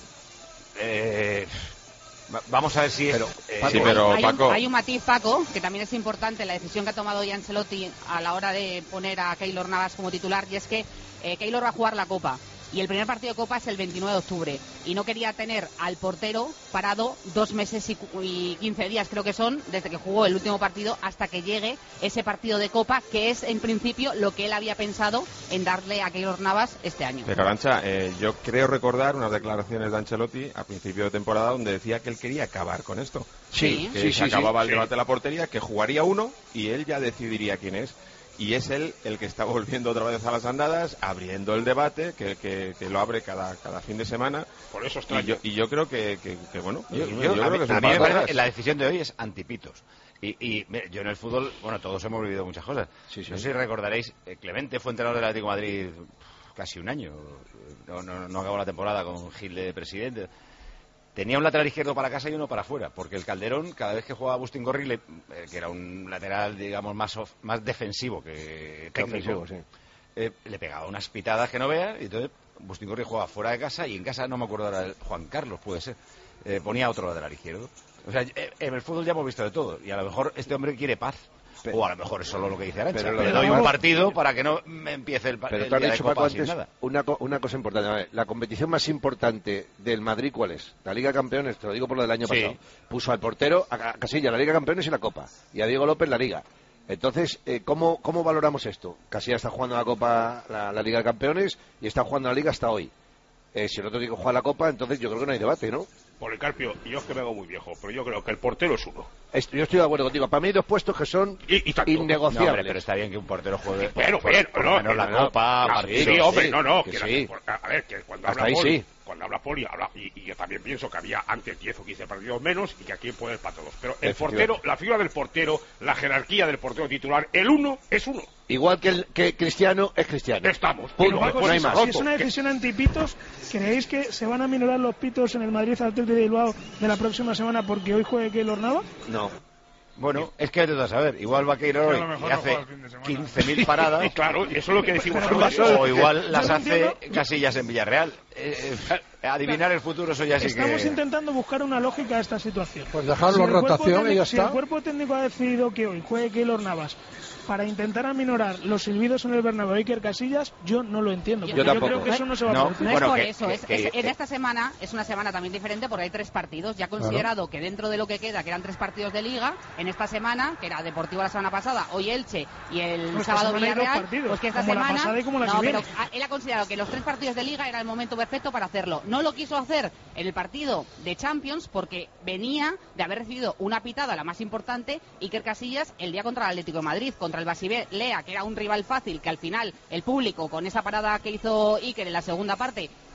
Eh, va- vamos a ver si es... Pero, eh, Sí, pero hay, Paco... un, hay un matiz, Paco, que también es importante, la decisión que ha tomado hoy Ancelotti a la hora de poner a Keylor Navas como titular, y es que eh, Keylor va a jugar la Copa. Y el primer partido de Copa es el veintinueve de octubre. Y no quería tener al portero parado dos meses y, cu- y quince días, creo que son, desde que jugó el último partido hasta que llegue ese partido de Copa, que es en principio lo que él había pensado en darle a Keylor Navas este año. Pero Arancha, eh, yo creo recordar unas declaraciones de Ancelotti a principio de temporada donde decía que él quería acabar con esto. Sí, que sí, se sí, acababa sí, el sí. debate de la portería, que jugaría uno y él ya decidiría quién es. Y es él el que está volviendo otra vez a las andadas, abriendo el debate, que, que, que lo abre cada, cada fin de semana. Por eso Y extraño. yo, y yo creo que, que, que, bueno, Yo, yo, yo- yo a creo mí, que es a un mí me par de parece horas. que la decisión de hoy es antipitos. Y, y mire, yo en el fútbol, bueno, todos hemos vivido muchas cosas. Sí, sí. No sé si recordaréis, eh, Clemente fue entrenador del Atlético de Madrid pf, casi un año. No, no, no acabó la temporada con Gil de presidente. Tenía un lateral izquierdo para casa y uno para afuera, porque el Calderón, cada vez que jugaba Bustin Gorri, le- eh, que era un lateral, digamos, más, of- más defensivo que técnico, ofensivo, sí. eh, le pegaba unas pitadas que no veas, y entonces Bustin Gorri jugaba fuera de casa, y en casa, no me acuerdo ahora, el- Juan Carlos puede ser, eh, ponía otro lateral izquierdo. O sea, eh, en el fútbol ya hemos visto de todo, y a lo mejor este hombre quiere paz. Pero- o a lo mejor es solo lo que dice Arancha. pero lo Le de doy la un paz- partido para que no me empiece el, pa- Pero el tú has día de dicho, Copa Paco, sin antes nada. una, co- una cosa importante. A ver, la competición más importante del Madrid, ¿cuál es? La Liga de Campeones, te lo digo por lo del año Sí. pasado. Puso al portero a Ca- Casillas la Liga de Campeones y la Copa. Y a Diego López la Liga. Entonces, eh, ¿cómo, ¿cómo valoramos esto? Casillas está jugando la Copa, la, la Liga de Campeones, y está jugando la Liga hasta hoy. Eh, si el otro tiene que jugar la Copa, entonces yo creo que no hay debate, ¿no? Policarpio, yo es que me hago muy viejo, pero yo creo que el portero es uno. Est- Yo estoy de acuerdo contigo. Para mí hay dos puestos que son Y, y tanto. No, innegociables. hombre, pero está bien que un portero juegue. Bueno, por, bien, por no, lo menos la no, Copa, no, partidos. sí, hombre, sí, no, no. que que sí. la- a ver, que cuando Hasta habla ahí Poli, sí. cuando habla Poli, habla, y, y yo también pienso que había antes diez o quince partidos menos y que aquí puede para todos. Pero el Efectivamente. portero, la figura del portero, la jerarquía del portero titular, el uno es uno. Igual que, el, que Cristiano es Cristiano. Estamos. Punto. Pero, No hay más. Si es una decisión antipitos, ¿creéis que se van a minorar los pitos en el Madrid Atlético de Bilbao de la próxima semana porque hoy juegue Keylor Navas? No. Bueno, es que te vas a saber. Igual va a Keylor Que a hoy lo mejor y no hace juega el fin de semana. quince mil paradas. Y claro, eso es lo que decimos. Pero antes. por eso- O igual Yo las no hace entiendo- Casillas en Villarreal. Eh, eh, adivinar el futuro, eso ya sí Estamos que... intentando buscar una lógica a esta situación. Pues dejarlo el en cuerpo rotación y técnico- ya Si está. el cuerpo técnico ha decidido que hoy juegue Keylor Navas para intentar aminorar los silbidos en el Bernabéu Iker Casillas, yo no lo entiendo. Yo Porque yo, tampoco. creo que eso no se va a No. producir. No Bueno, es por que- eso, que- es, que- es- en esta semana es una semana también diferente porque hay tres partidos. Ya considerado que dentro de lo que queda, que eran tres partidos de Liga, en esta semana, que era Deportivo la semana pasada, hoy Elche y el Pues esta sábado semana hay dos Villarreal, partidos, pues que esta como la semana... pasada y como la no, que pero viene. a- él ha considerado que los tres partidos de Liga era el momento perfecto para hacerlo. No lo quiso hacer en el partido de Champions porque venía de haber recibido una pitada, la más importante, Iker Casillas, el día contra el Atlético de Madrid, contra el Basilea, que era un rival fácil, que al final el público, con esa parada que hizo Iker en la segunda parte,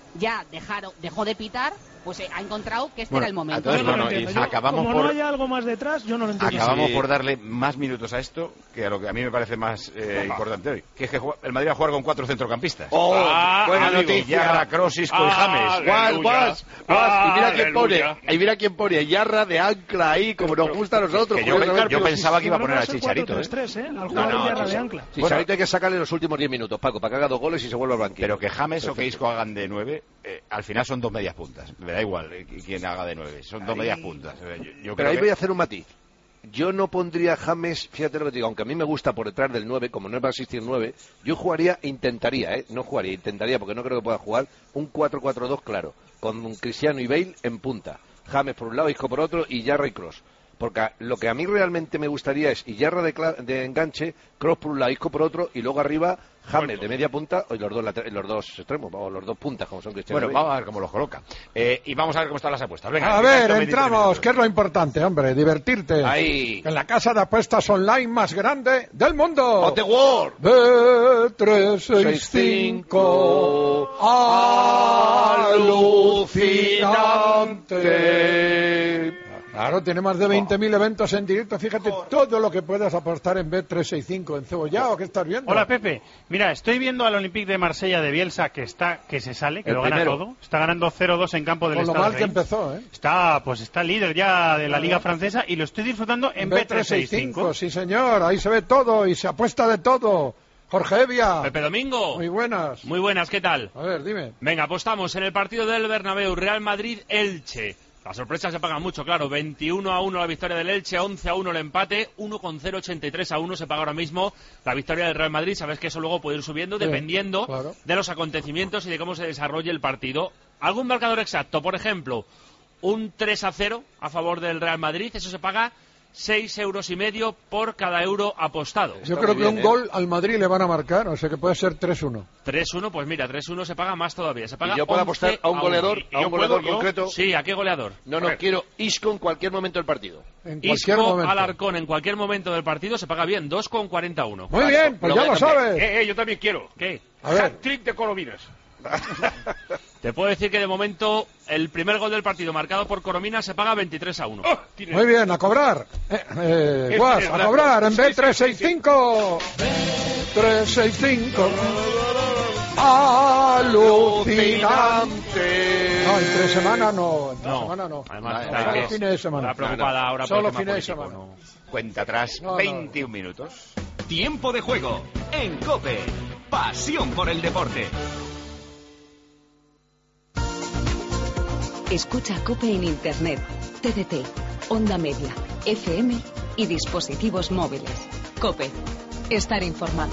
ya dejaron, dejó de pitar, pues eh, ha encontrado que este Bueno, era el momento. entonces, Yo no no, lo no, entiendo. y Yo, acabamos como por- no haya algo más detrás, yo no lo entiendo. Acabamos Sí. por darle más minutos a esto que a lo que a mí me parece más eh, importante hoy, que es que juega- el Madrid va a jugar con cuatro centrocampistas. Oh, Ah, buena amigo. noticia. Yarra, Kroos, Isco y Ah, James. Guas, guas, guas. Y mira quién pone, Aleluya. y mira quién pone, Yarra de ancla ahí, como nos gusta a nosotros. Que yo- Joder, yo pero pensaba si- que iba a si poner no a va ser Chicharito, cuatro ¿eh? tres tres, ¿eh? Al No, jugador no, Yarra sí, de sí. ancla. Chicharito hay que sacarle los últimos diez minutos, Paco, para que haga dos goles y se vuelva al banquillo. Pero que James o que Isco hagan de nueve, eh, al final son dos medias puntas. Me da igual eh, quien haga de nueve, son dos Ahí. medias puntas. Eh, Yo, yo Pero creo ahí que- voy a hacer un matiz. Yo no pondría a James, fíjate lo que te digo, aunque a mí me gusta por detrás del nueve, como no va a existir nueve, yo jugaría, intentaría, ¿eh? No jugaría, intentaría, porque no creo que pueda jugar, un cuatro cuatro dos claro, con un Cristiano y Bale en punta. James por un lado, Isco por otro y Yarra y Kroos. Porque lo que a mí realmente me gustaría es Yarra de, cla- de enganche, Kroos por un lado, Isco por otro, y luego arriba James de media punta, y los dos, later- los dos extremos, o los dos puntas, como son Cristiano Bueno, y Bale. vamos a ver cómo los coloca. Eh, y vamos a ver cómo están las apuestas. Venga, A que ver, esto veintitrés entramos, minutos. que es lo importante, hombre, divertirte. Ahí. En la casa de apuestas online más grande del mundo. ¡On the world! B trescientos sesenta y cinco. Alucinante. Claro, tiene más de veinte mil eventos en directo. Fíjate todo lo que puedes apostar en B trescientos sesenta y cinco. ¿Encebollado? ¿Qué estás viendo? Hola Pepe, mira, estoy viendo al Olympique de Marsella de Bielsa que está que se sale, que El lo gana primero. todo. Está ganando cero dos en campo del Con lo Stade mal que Reims. empezó, ¿eh? Está, pues está líder ya de la Liga Francesa y lo estoy disfrutando en B trescientos sesenta y cinco. Sí, señor. Ahí se ve todo y se apuesta de todo. Jorge Evia. Pepe Domingo. Muy buenas. Muy buenas, ¿qué tal? A ver, dime. Venga, apostamos en el partido del Bernabéu, Real Madrid-Elche. La sorpresa se paga mucho, claro. veintiuno a uno la victoria del Elche, once a uno el empate, uno coma cero ochenta y tres a uno se paga ahora mismo la victoria del Real Madrid. Sabes que eso luego puede ir subiendo Sí, dependiendo claro. de los acontecimientos y de cómo se desarrolle el partido. ¿Algún marcador exacto? Por ejemplo, un tres a cero a favor del Real Madrid, eso se paga seis euros y medio por cada euro apostado. Yo creo que un gol al Madrid le van a marcar, o sea que puede ser tres uno. tres uno, pues mira, tres uno se paga más todavía. Se paga ¿Y yo puedo once apostar a un goleador, uno. a un ¿Yo goleador puedo, yo? concreto? Sí, ¿a qué goleador? No, no, quiero Isco en cualquier momento del partido. En Isco Alarcón en cualquier momento del partido se paga bien, dos coma cuarenta y uno. Muy bien, pues ya lo sabes. Eh, eh, yo también quiero. ¿Qué? A ver. Hat-trick de Corominas. Te puedo decir que de momento el primer gol del partido marcado por Coromina se paga veintitrés a uno. Muy bien, a cobrar. Eh, eh, Es Guas, dinero, a gracias. cobrar en Sí, B sí, trescientos sesenta y cinco. B trescientos sesenta y cinco. Alucinante. No, entre semana no. Entre No, semana no. además, Solo hay que- fines de semana. está preocupada ahora por Solo el tema fines de político, semana. Cuenta atrás, No, no. veintiún minutos. Tiempo de juego en COPE. Pasión por el deporte. Escucha COPE en Internet, T D T, Onda Media, F M y dispositivos móviles. COPE. Estar informado.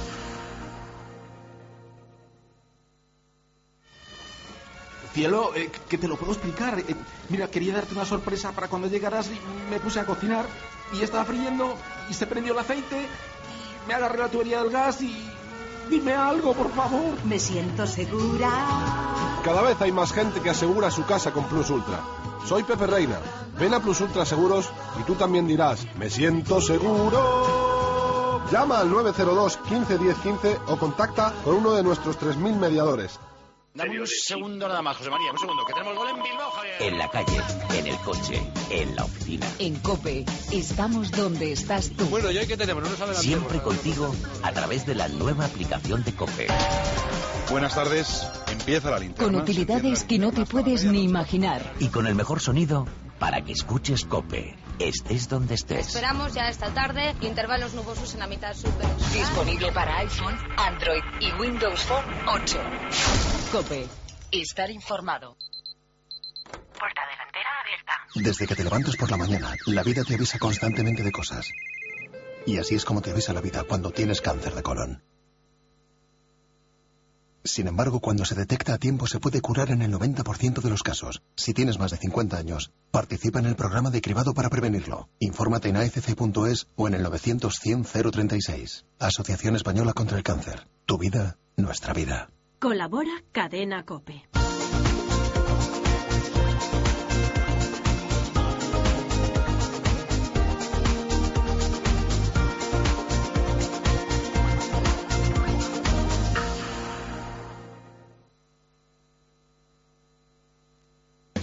Cielo, eh, que te lo puedo explicar. Eh, mira, quería darte una sorpresa para cuando llegaras y me puse a cocinar y estaba friendo y se prendió el aceite y me agarré la tubería del gas y... Dime algo, por favor. Me siento segura. Cada vez hay más gente que asegura su casa con Plus Ultra. Soy Pepe Reina. Ven a Plus Ultra Seguros y tú también dirás, me siento seguro. Llama al nueve cero dos, quince diez quince o contacta con uno de nuestros tres mil mediadores. Dame un segundo nada más, José María, un segundo, que tenemos gol en Bilbao, Javier. En la calle, en el coche, en la oficina. En COPE, estamos donde estás tú. Bueno, ¿y hoy qué tenemos? No nos adelantemos. Siempre contigo a través de la nueva aplicación de COPE. Buenas tardes, empieza la linterna. Con utilidades que no te puedes ni imaginar. Y con el mejor sonido para que escuches COPE, estés donde estés. Esperamos ya esta tarde intervalos nubosos en la mitad sur de la ciudad. Disponible para iPhone, Android y Windows Phone ocho. COPE. Estar informado. Puerta delantera abierta. Desde que te levantas por la mañana, la vida te avisa constantemente de cosas. Y así es como te avisa la vida cuando tienes cáncer de colon. Sin embargo, cuando se detecta a tiempo se puede curar en el noventa por ciento de los casos. Si tienes más de cincuenta años, participa en el programa de cribado para prevenirlo. Infórmate en a f c punto es o en el novecientos cien cero treinta y seis. Asociación Española contra el Cáncer. Tu vida, nuestra vida. Colabora Cadena COPE.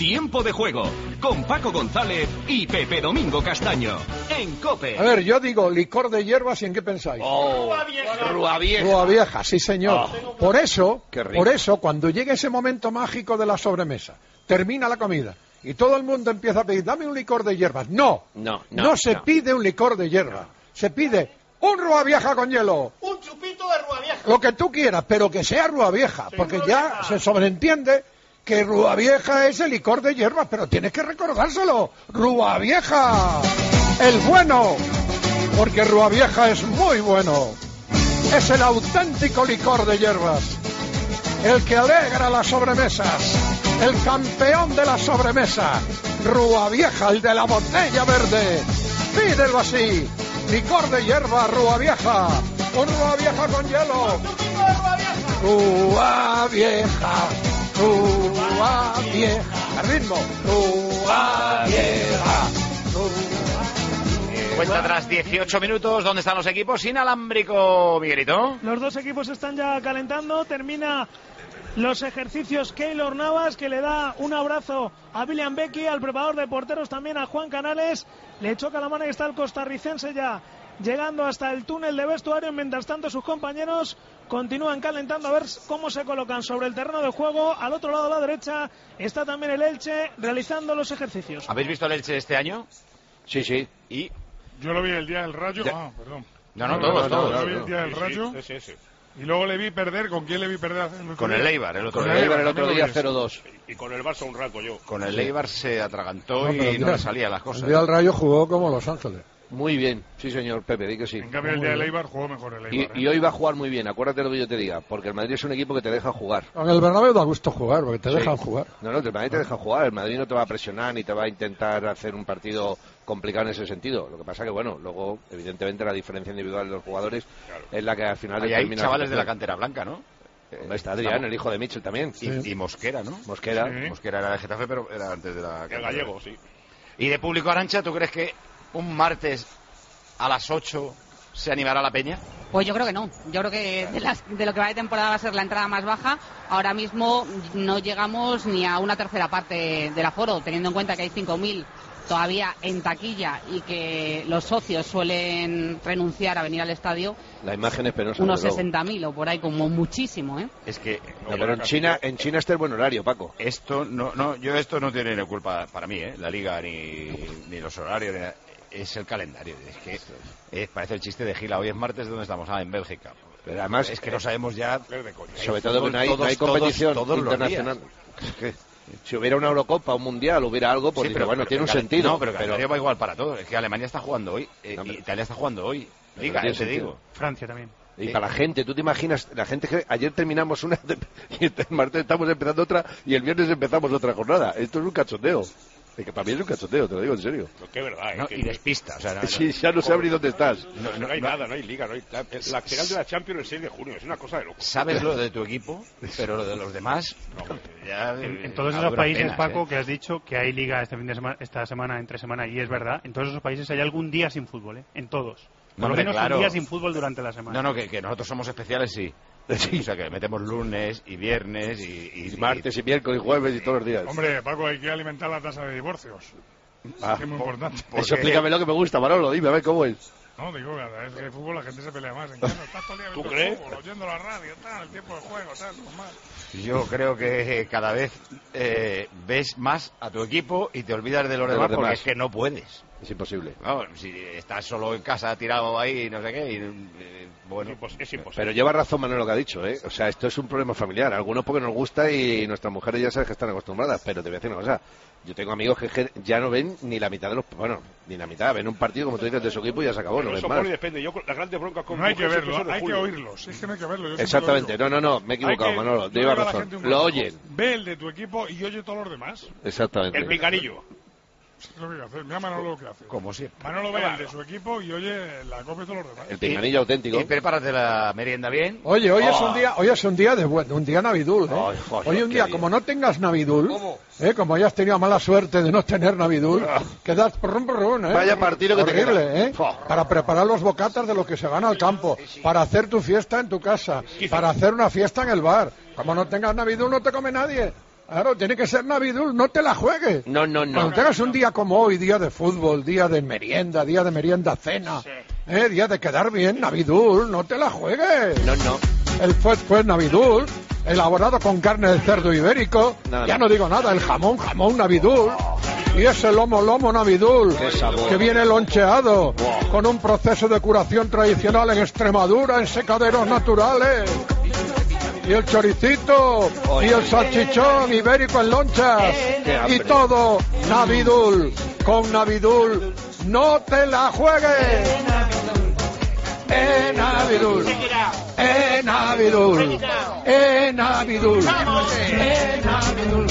Tiempo de juego con Paco González y Pepe Domingo Castaño en COPE. A ver, yo digo licor de hierbas y ¿en qué pensáis? Oh, Rúa Vieja. Rúa Vieja, sí señor. Oh, por eso, qué rico. por eso, cuando llegue ese momento mágico de la sobremesa, termina la comida y todo el mundo empieza a pedir, dame un licor de hierbas. No, no, no, no se no. pide un licor de hierbas, no. se pide un Rúa Vieja con hielo. Un chupito de Rúa Vieja. Lo que tú quieras, pero que sea Rúa Vieja, sí, porque ya vieja. Se sobreentiende que Rúa Vieja es el licor de hierbas, pero tienes que recordárselo. Rúa Vieja, el bueno, porque Rúa Vieja es muy bueno. Es el auténtico licor de hierbas, el que alegra las sobremesas, el campeón de la sobremesa. Rúa Vieja, el de la botella verde. Pídelo así, licor de hierba Rúa Vieja, un Rúa Vieja con hielo. Rúa Vieja, Rúa Vieja, al ritmo. Rúa Vieja, Rúa. Cuenta atrás dieciocho minutos. ¿Dónde están los equipos? Inalámbrico, Miguelito. Los dos equipos están ya calentando. Termina los ejercicios Keylor Navas, que le da un abrazo a William Becky, al preparador de porteros, también a Juan Canales. Le choca la mano y está el costarricense ya llegando hasta el túnel de vestuario. Mientras tanto, sus compañeros continúan calentando a ver cómo se colocan sobre el terreno de juego. Al otro lado, a la derecha, está también el Elche realizando los ejercicios. ¿Habéis visto el Elche este año? Sí, sí. ¿Y? Yo lo vi el día del Rayo. Ya. Ah, perdón. No, no, todos, todos. Yo lo vi el día del Rayo. Sí, sí, sí. Y luego le vi perder. ¿Con quién le vi perder? El con el Eibar, el otro con día. El Eibar el otro día cero dos. Y con el Barça un rato yo. Con el Eibar se atragantó no, y no no le salían las cosas. El día del Rayo jugó como Los Ángeles. Muy bien, sí señor, Pepe, di que sí. En cambio el día del Eibar jugó mejor el Eibar. Y, y hoy va a jugar muy bien, acuérdate lo que yo te diga, porque el Madrid es un equipo que te deja jugar. Con el Bernabéu da gusto jugar, porque te sí. dejan jugar. No, no, el Madrid te deja jugar, el Madrid no te va a presionar ni te va a intentar hacer un partido complicado en ese sentido. Lo que pasa que, bueno, luego, evidentemente, la diferencia individual de los jugadores claro. es la que al final... Ahí hay chavales de la cantera blanca, ¿no? Hombre, está Adrián, Estamos... el hijo de Mitchell también. Y, sí. y Mosquera, ¿no? Mosquera. Sí. Mosquera era de Getafe, pero era antes de la... El gallego, sí. Y de público, Arantxa, ¿tú crees que un martes a las ocho se animará la peña? Pues yo creo que no. Yo creo que de, las, de lo que va de temporada va a ser la entrada más baja. Ahora mismo no llegamos ni a una tercera parte del aforo, teniendo en cuenta que hay cinco mil todavía en taquilla y que los socios suelen renunciar a venir al estadio. La imagen es penosa. Unos sesenta mil o por ahí, como muchísimo, ¿eh? Es que... No, pero en China, en China está el buen horario, Paco. Esto no, no, yo esto no tiene ni culpa para mí, ¿eh? La liga ni, ni los horarios, ni, es el calendario. Es que eh, parece el chiste de Gila. Hoy es martes, ¿dónde estamos? Ah, en Bélgica. Pero además es que no sabemos ya. Sobre todo que no hay, todos, no hay competición todos, todos internacional. Si hubiera una Eurocopa, un Mundial, hubiera algo, pues sí, pero, bueno, pero, tiene pero, un sentido. No, pero el calendario va igual para todos. Es que Alemania está jugando hoy, eh, no, Italia está jugando hoy. Liga, te sentido. digo. Francia también. Y sí. Para la gente, tú te imaginas, la gente que ayer terminamos una y el martes estamos empezando otra y el viernes empezamos otra jornada. Esto es un cachondeo. Es que para mí es un cachondeo, te lo digo en serio. Lo que es verdad. No, es que y despista. O sea, no, no, sí, ya no sé ni dónde estás. No, no, no hay no, nada, no hay liga. No hay, la, la final de la Champions el seis de junio, es una cosa de loco. Sabes lo de tu equipo, pero lo de los demás... No, ya, en, en todos esos países, penas, Paco, ¿eh? Que has dicho que hay liga este fin de semana, esta semana, entre semana, y es verdad, en todos esos países hay algún día sin fútbol, ¿eh? En todos. Por lo menos claro. un día sin fútbol durante la semana. No, no, que, que nosotros somos especiales, sí. Sí, o sea que metemos lunes y viernes y, y, y martes y miércoles y jueves y todos los días. Hombre, Paco, hay que alimentar la tasa de divorcios. Ah, es muy importante. Eso explícame lo que me gusta, Manolo, dime, a ver cómo es. No, digo, cada vez que hay fútbol la gente se pelea más. En cambio, estás todo el día ¿Tú crees? Fútbol, oyendo la radio, tal, el tiempo de juego, tal, normal. Yo creo que cada vez eh, ves más a tu equipo y te olvidas de los de demás los porque demás. es que no puedes. Es imposible. No, si estás solo en casa tirado ahí, no sé qué, y, eh, bueno, es, impos- es imposible. Pero lleva razón Manuel lo que ha dicho, ¿eh? O sea, esto es un problema familiar. Algunos porque nos gusta y nuestras mujeres ya sabes que están acostumbradas, pero te voy a decir una cosa. Yo tengo amigos que ya no ven ni la mitad de los... Bueno, ni la mitad. Ven un partido, como tú dices, de su equipo y ya se acabó. Pero no ven más. Depende. Yo, las grandes broncas con no hay que verlo, hay que oírlos. Es que no hay que verlo. Exactamente. No, no, no. Me he equivocado, que, Manolo. Lleva razón. Lo oyen. Ve el de tu equipo y oye todos los demás. Exactamente. El picanillo. Es lo que hay que hacer. Mira Manolo lo que hace. Como siempre. Manolo ve el de su equipo y oye la copa y todos los demás. El pinganillo auténtico. Y prepárate la merienda bien. Oye, hoy oh. es un día, hoy es un día de bueno, un día navidul, ¿eh? Ay, joder, hoy un día, como no tengas navidul, ¿Cómo? ¿eh? Como hayas tenido mala suerte de no tener navidul, oh. quedas porrón porrón, ¿eh? Vaya partido que horrible, te queda. ¿eh? Oh. Para preparar los bocatas de lo que se gana al campo, para hacer tu fiesta en tu casa, para hacer una fiesta en el bar. Como no tengas navidul, no te come nadie. Claro, tiene que ser Navidul, no te la juegues. No, no, no. Cuando tengas un día como hoy, día de fútbol, día de merienda, día de merienda cena, sí. eh, día de quedar bien, Navidul, no te la juegues. No, no. El fue fue Navidul, elaborado con carne de cerdo ibérico, nada. Ya no digo nada, el jamón, jamón Navidul. Y ese lomo, lomo Navidul, que viene loncheado, wow. con un proceso de curación tradicional en Extremadura, en secaderos naturales. Y el choricito, Oye. y el salchichón ibérico en lonchas, y todo Navidul. Con Navidul, no te la juegues. En Navidul, en Navidul, en Navidul, en Navidul.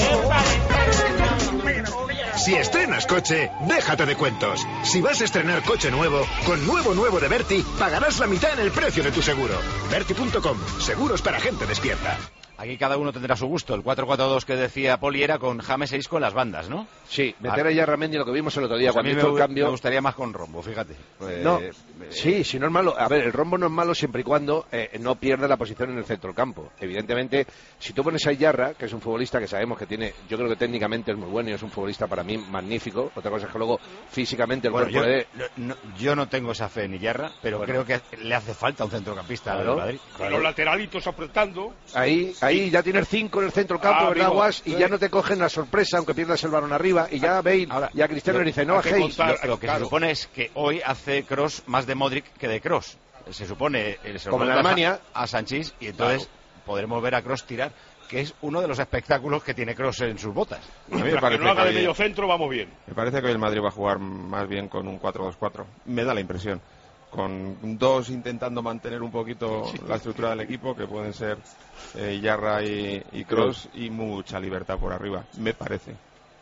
Si estrenas coche, déjate de cuentos. Si vas a estrenar coche nuevo, con nuevo nuevo de Berti, pagarás la mitad en el precio de tu seguro. Berti punto com, seguros para gente despierta. Aquí cada uno tendrá su gusto. El cuatro cuatro dos que decía Poli era con James seis con las bandas, ¿no? Sí, meter a Yarramendi, lo que vimos el otro día, pues cuando hizo me, el cambio... me gustaría más con rombo, fíjate. Pues, no, eh, sí, si no es malo. A ver, el rombo no es malo siempre y cuando eh, no pierda la posición en el centro del campo. Evidentemente, si tú pones a Yarra, que es un futbolista que sabemos que tiene, yo creo que técnicamente es muy bueno y es un futbolista para mí magnífico. Otra cosa es que luego físicamente el bueno, cuerpo yo, de... no, yo no tengo esa fe en Yarra, pero bueno. creo que le hace falta un centrocampista claro, de Madrid. Claro. Los lateralitos apretando. Ahí, ahí ya tienes cinco en el centro del campo, ah, Aguas, y sí. ya no te cogen la sorpresa, aunque pierdas el balón arriba, y ya Bale, ahora, ya Cristiano le dice, no bajéis. Lo, lo que claro. se supone es que hoy hace Kroos más de Modric que de Kroos. Se supone, se como en Alemania, a, a Sanchís, y entonces claro. podremos ver a Kroos tirar, que es uno de los espectáculos que tiene Kroos en sus botas. A mí me parece que no haga de medio centro, vamos bien. Me parece que hoy el Madrid va a jugar más bien con un cuatro dos cuatro. Me da la impresión. Con dos intentando mantener un poquito la estructura del equipo, que pueden ser eh, Yarra y, y Kroos, y mucha libertad por arriba, me parece.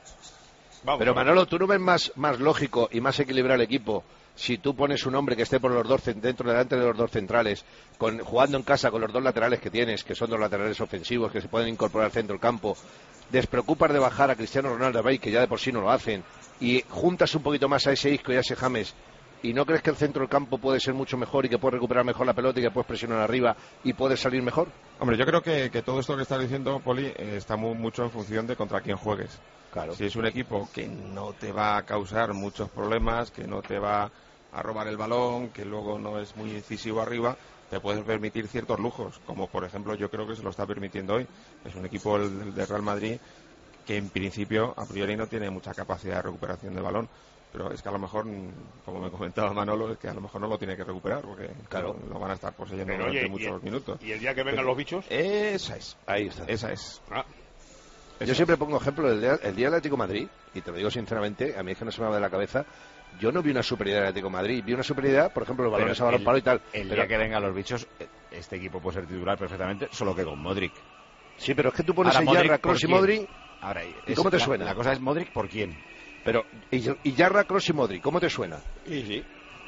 Vamos, Pero Manolo, ¿tú no ves más, más lógico y más equilibrado el equipo si tú pones un hombre que esté por los dos dentro delante de los dos centrales, con, jugando en casa con los dos laterales que tienes, que son dos laterales ofensivos que se pueden incorporar al centro del campo, despreocupas de bajar a Cristiano Ronaldo, que ya de por sí no lo hacen, y juntas un poquito más a ese Isco y a ese James? ¿Y no crees que el centro del campo puede ser mucho mejor y que puedes recuperar mejor la pelota y que puedes presionar arriba y puedes salir mejor? Hombre, yo creo que, que todo esto que estás diciendo, Poli, eh, está muy, mucho en función de contra quién juegues. Claro. Si es un equipo que no te va a causar muchos problemas, que no te va a robar el balón, que luego no es muy incisivo arriba, te puedes permitir ciertos lujos, como por ejemplo yo creo que se lo está permitiendo hoy. Es un equipo el, de Real Madrid que en principio, a priori, no tiene mucha capacidad de recuperación de balón. Pero es que a lo mejor, como me comentaba Manolo, es que a lo mejor no lo tiene que recuperar porque claro, lo van a estar poseyendo Pero, durante oye, muchos y, minutos. ¿Y el día que vengan Pero, los bichos? Esa es. Ahí está. Esa es. Ah. Yo esa siempre es. pongo ejemplo del día, el día del Atlético de Madrid, y te lo digo sinceramente, a mí es que no se me va de la cabeza. Yo no vi una superioridad del Atlético de Madrid, vi una superioridad, por ejemplo, los balones a balón palo y tal. El pero... día que vengan los bichos, este equipo puede ser titular perfectamente, solo que con Modric. Sí, pero es que tú pones a Yarra, Kroos y Modric. Ahora, ¿y cómo te la, suena? La cosa es Modric por quién. Pero, y, y Yarra, Kroos y Modric, ¿cómo te suena? Sí, sí.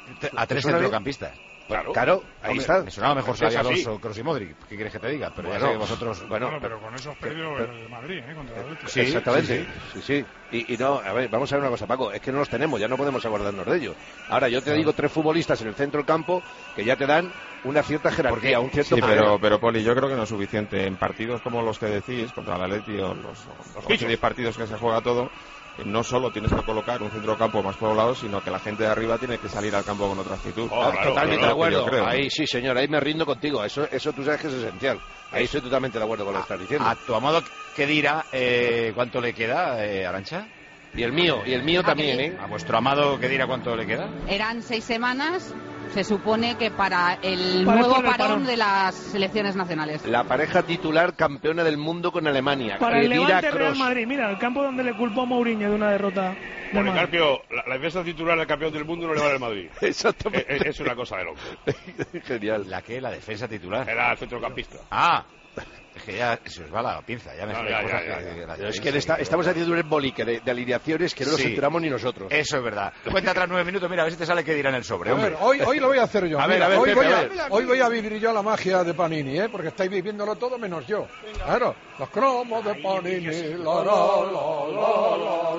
A tres centrocampistas. Claro, claro, ahí Hombre, está. Me sonaba mejor Xabi Alonso, Kroos y Modric. ¿Qué quieres que te diga? Pero bueno, ya sé que vosotros... Bueno, bueno pero con eso has perdido el Madrid, ¿eh? Contra el Atlético. Sí, exactamente. Sí, sí. sí. Y, y no, a ver, vamos a ver una cosa, Paco. Es que no los tenemos, ya no podemos acordarnos de ellos. Ahora, yo te claro. digo tres futbolistas en el centro del campo que ya te dan una cierta jerarquía, un cierto... Sí, pero, pero Poli, yo creo que no es suficiente. En partidos como los que decís, contra el Atleti o los, los diez partidos que se juega todo... No solo tienes que colocar un centrocampo más poblado, sino que la gente de arriba tiene que salir al campo con otra actitud. Oh, claro, totalmente claro, de acuerdo. Ahí sí, señor, ahí me rindo contigo. Eso, eso tú sabes que es esencial. Ahí estoy totalmente de acuerdo con lo que estás diciendo. A tu amado, ¿qué dirá? Eh, ¿Cuánto le queda, eh, Arantxa? Y el mío, y el mío ¿A también, qué? ¿eh? A vuestro amado, ¿qué dirá cuánto le queda? Eran seis semanas. Se supone que para el para nuevo el parón, parón de las selecciones nacionales. La pareja titular campeona del mundo con Alemania. Para el Levante Real Madrid, mira, el campo donde le culpó Mourinho de una derrota. Bueno, Carpio, la, la defensa titular del campeón del mundo no le vale al Madrid. Exactamente. Es, es una cosa de loco. Genial. ¿La qué? ¿La defensa titular? Era el centrocampista. Ah. Es que ya se os va la pinza, ya me no, ya, cosas ya, ya, que, ya, ya, Es que está, estamos haciendo un embolique de, de alineaciones que no sí, nos enteramos ni nosotros. Eso es verdad. Cuenta atrás nueve minutos, mira, a ver si te sale qué dirá en el sobre. A ver, hoy, hoy lo voy a hacer yo. A mira, ver, a ver, hoy, Pepe, voy a, a ver. hoy voy a vivir yo la magia de Panini, ¿eh? Porque estáis viviéndolo todo menos yo. Claro, los cromos de Panini. La, la, la, la, la,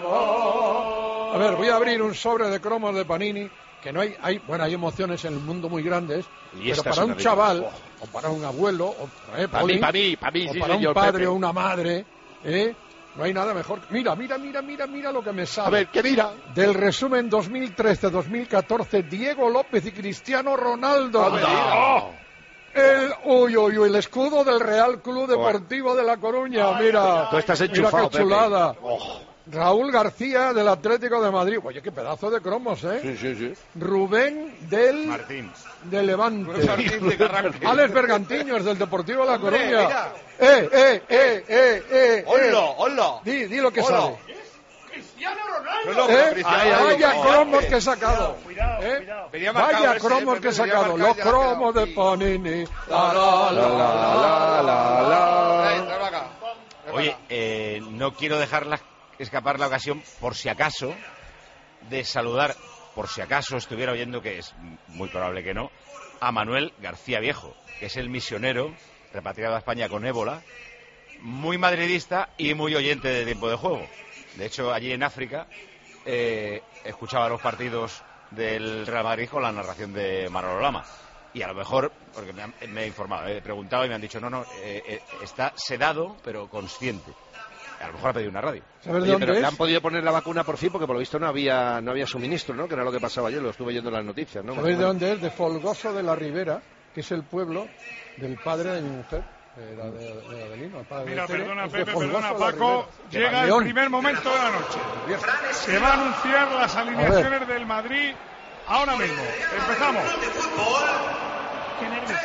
la. A ver, voy a abrir un sobre de cromos de Panini. Que no hay, hay, bueno, hay emociones en el mundo muy grandes, y pero para un chaval, o para un abuelo, o, eh, para mí, para mí, para mí, o sí, para un señor padre Pepe. o una madre, ¿eh? No hay nada mejor. Mira, mira, mira, mira, mira lo que me sale. A ver, ¿qué mira? Del resumen dos mil trece dos mil catorce, Diego López y Cristiano Ronaldo. A ver, ¡Oh! El, uy, uy, uy, el escudo del Real Club Deportivo de La Coruña, mira. Tú estás Mira enchufado, qué chulada. Pepe. Oh. Raúl García del Atlético de Madrid. Oye, qué pedazo de cromos, ¿eh? Sí, sí, sí. Rubén del Martín. de Levante. Martín de Carranque. Alex Bergantiños del Deportivo de La Hombre, Coruña. mira. Eh, eh, eh, eh, eh. Hola, eh. hola. Di, di lo que Hola. sale. Cristiano ¿Eh? Ronaldo. Cristiano Ay, Ronaldo. vaya Oh, cromos eh. que he sacado. Cuidado, ¿Eh? cuidado. Venía marcado Vaya ese, cromos eh, que he venía sacado. marcado, Los ya la ha cromos de quedado. Panini. La, la, la, la, la, la, la. Oye, eh, no quiero dejarla escapar la ocasión, por si acaso, de saludar, por si acaso estuviera oyendo, que es muy probable que no, a Manuel García Viejo, que es el misionero repatriado a España con ébola, muy madridista y muy oyente de Tiempo de Juego. De hecho, allí en África eh, escuchaba los partidos del Real Madrid con la narración de Manolo Lama. Y a lo mejor, porque me, han, me he informado, he preguntado y me han dicho, no, no, eh, eh, está sedado, pero consciente. A lo mejor ha pedido una radio. ¿Sabes de Oye, dónde pero es? le han podido poner la vacuna por fin, porque por lo visto no había no había suministro, ¿no? Que era lo que pasaba ayer, lo estuve yendo en las noticias, ¿no? ¿Sabéis de dónde es? De Folgoso de la Ribera, que es el pueblo del padre de mi mujer. Era de, de Adelino, el padre Mira, de Tere, perdona es de Pepe, Folgoso perdona de la Paco, Ribera. llega el León. primer momento de la noche. Se va a anunciar las alineaciones del Madrid ahora mismo. Empezamos. Qué nervios.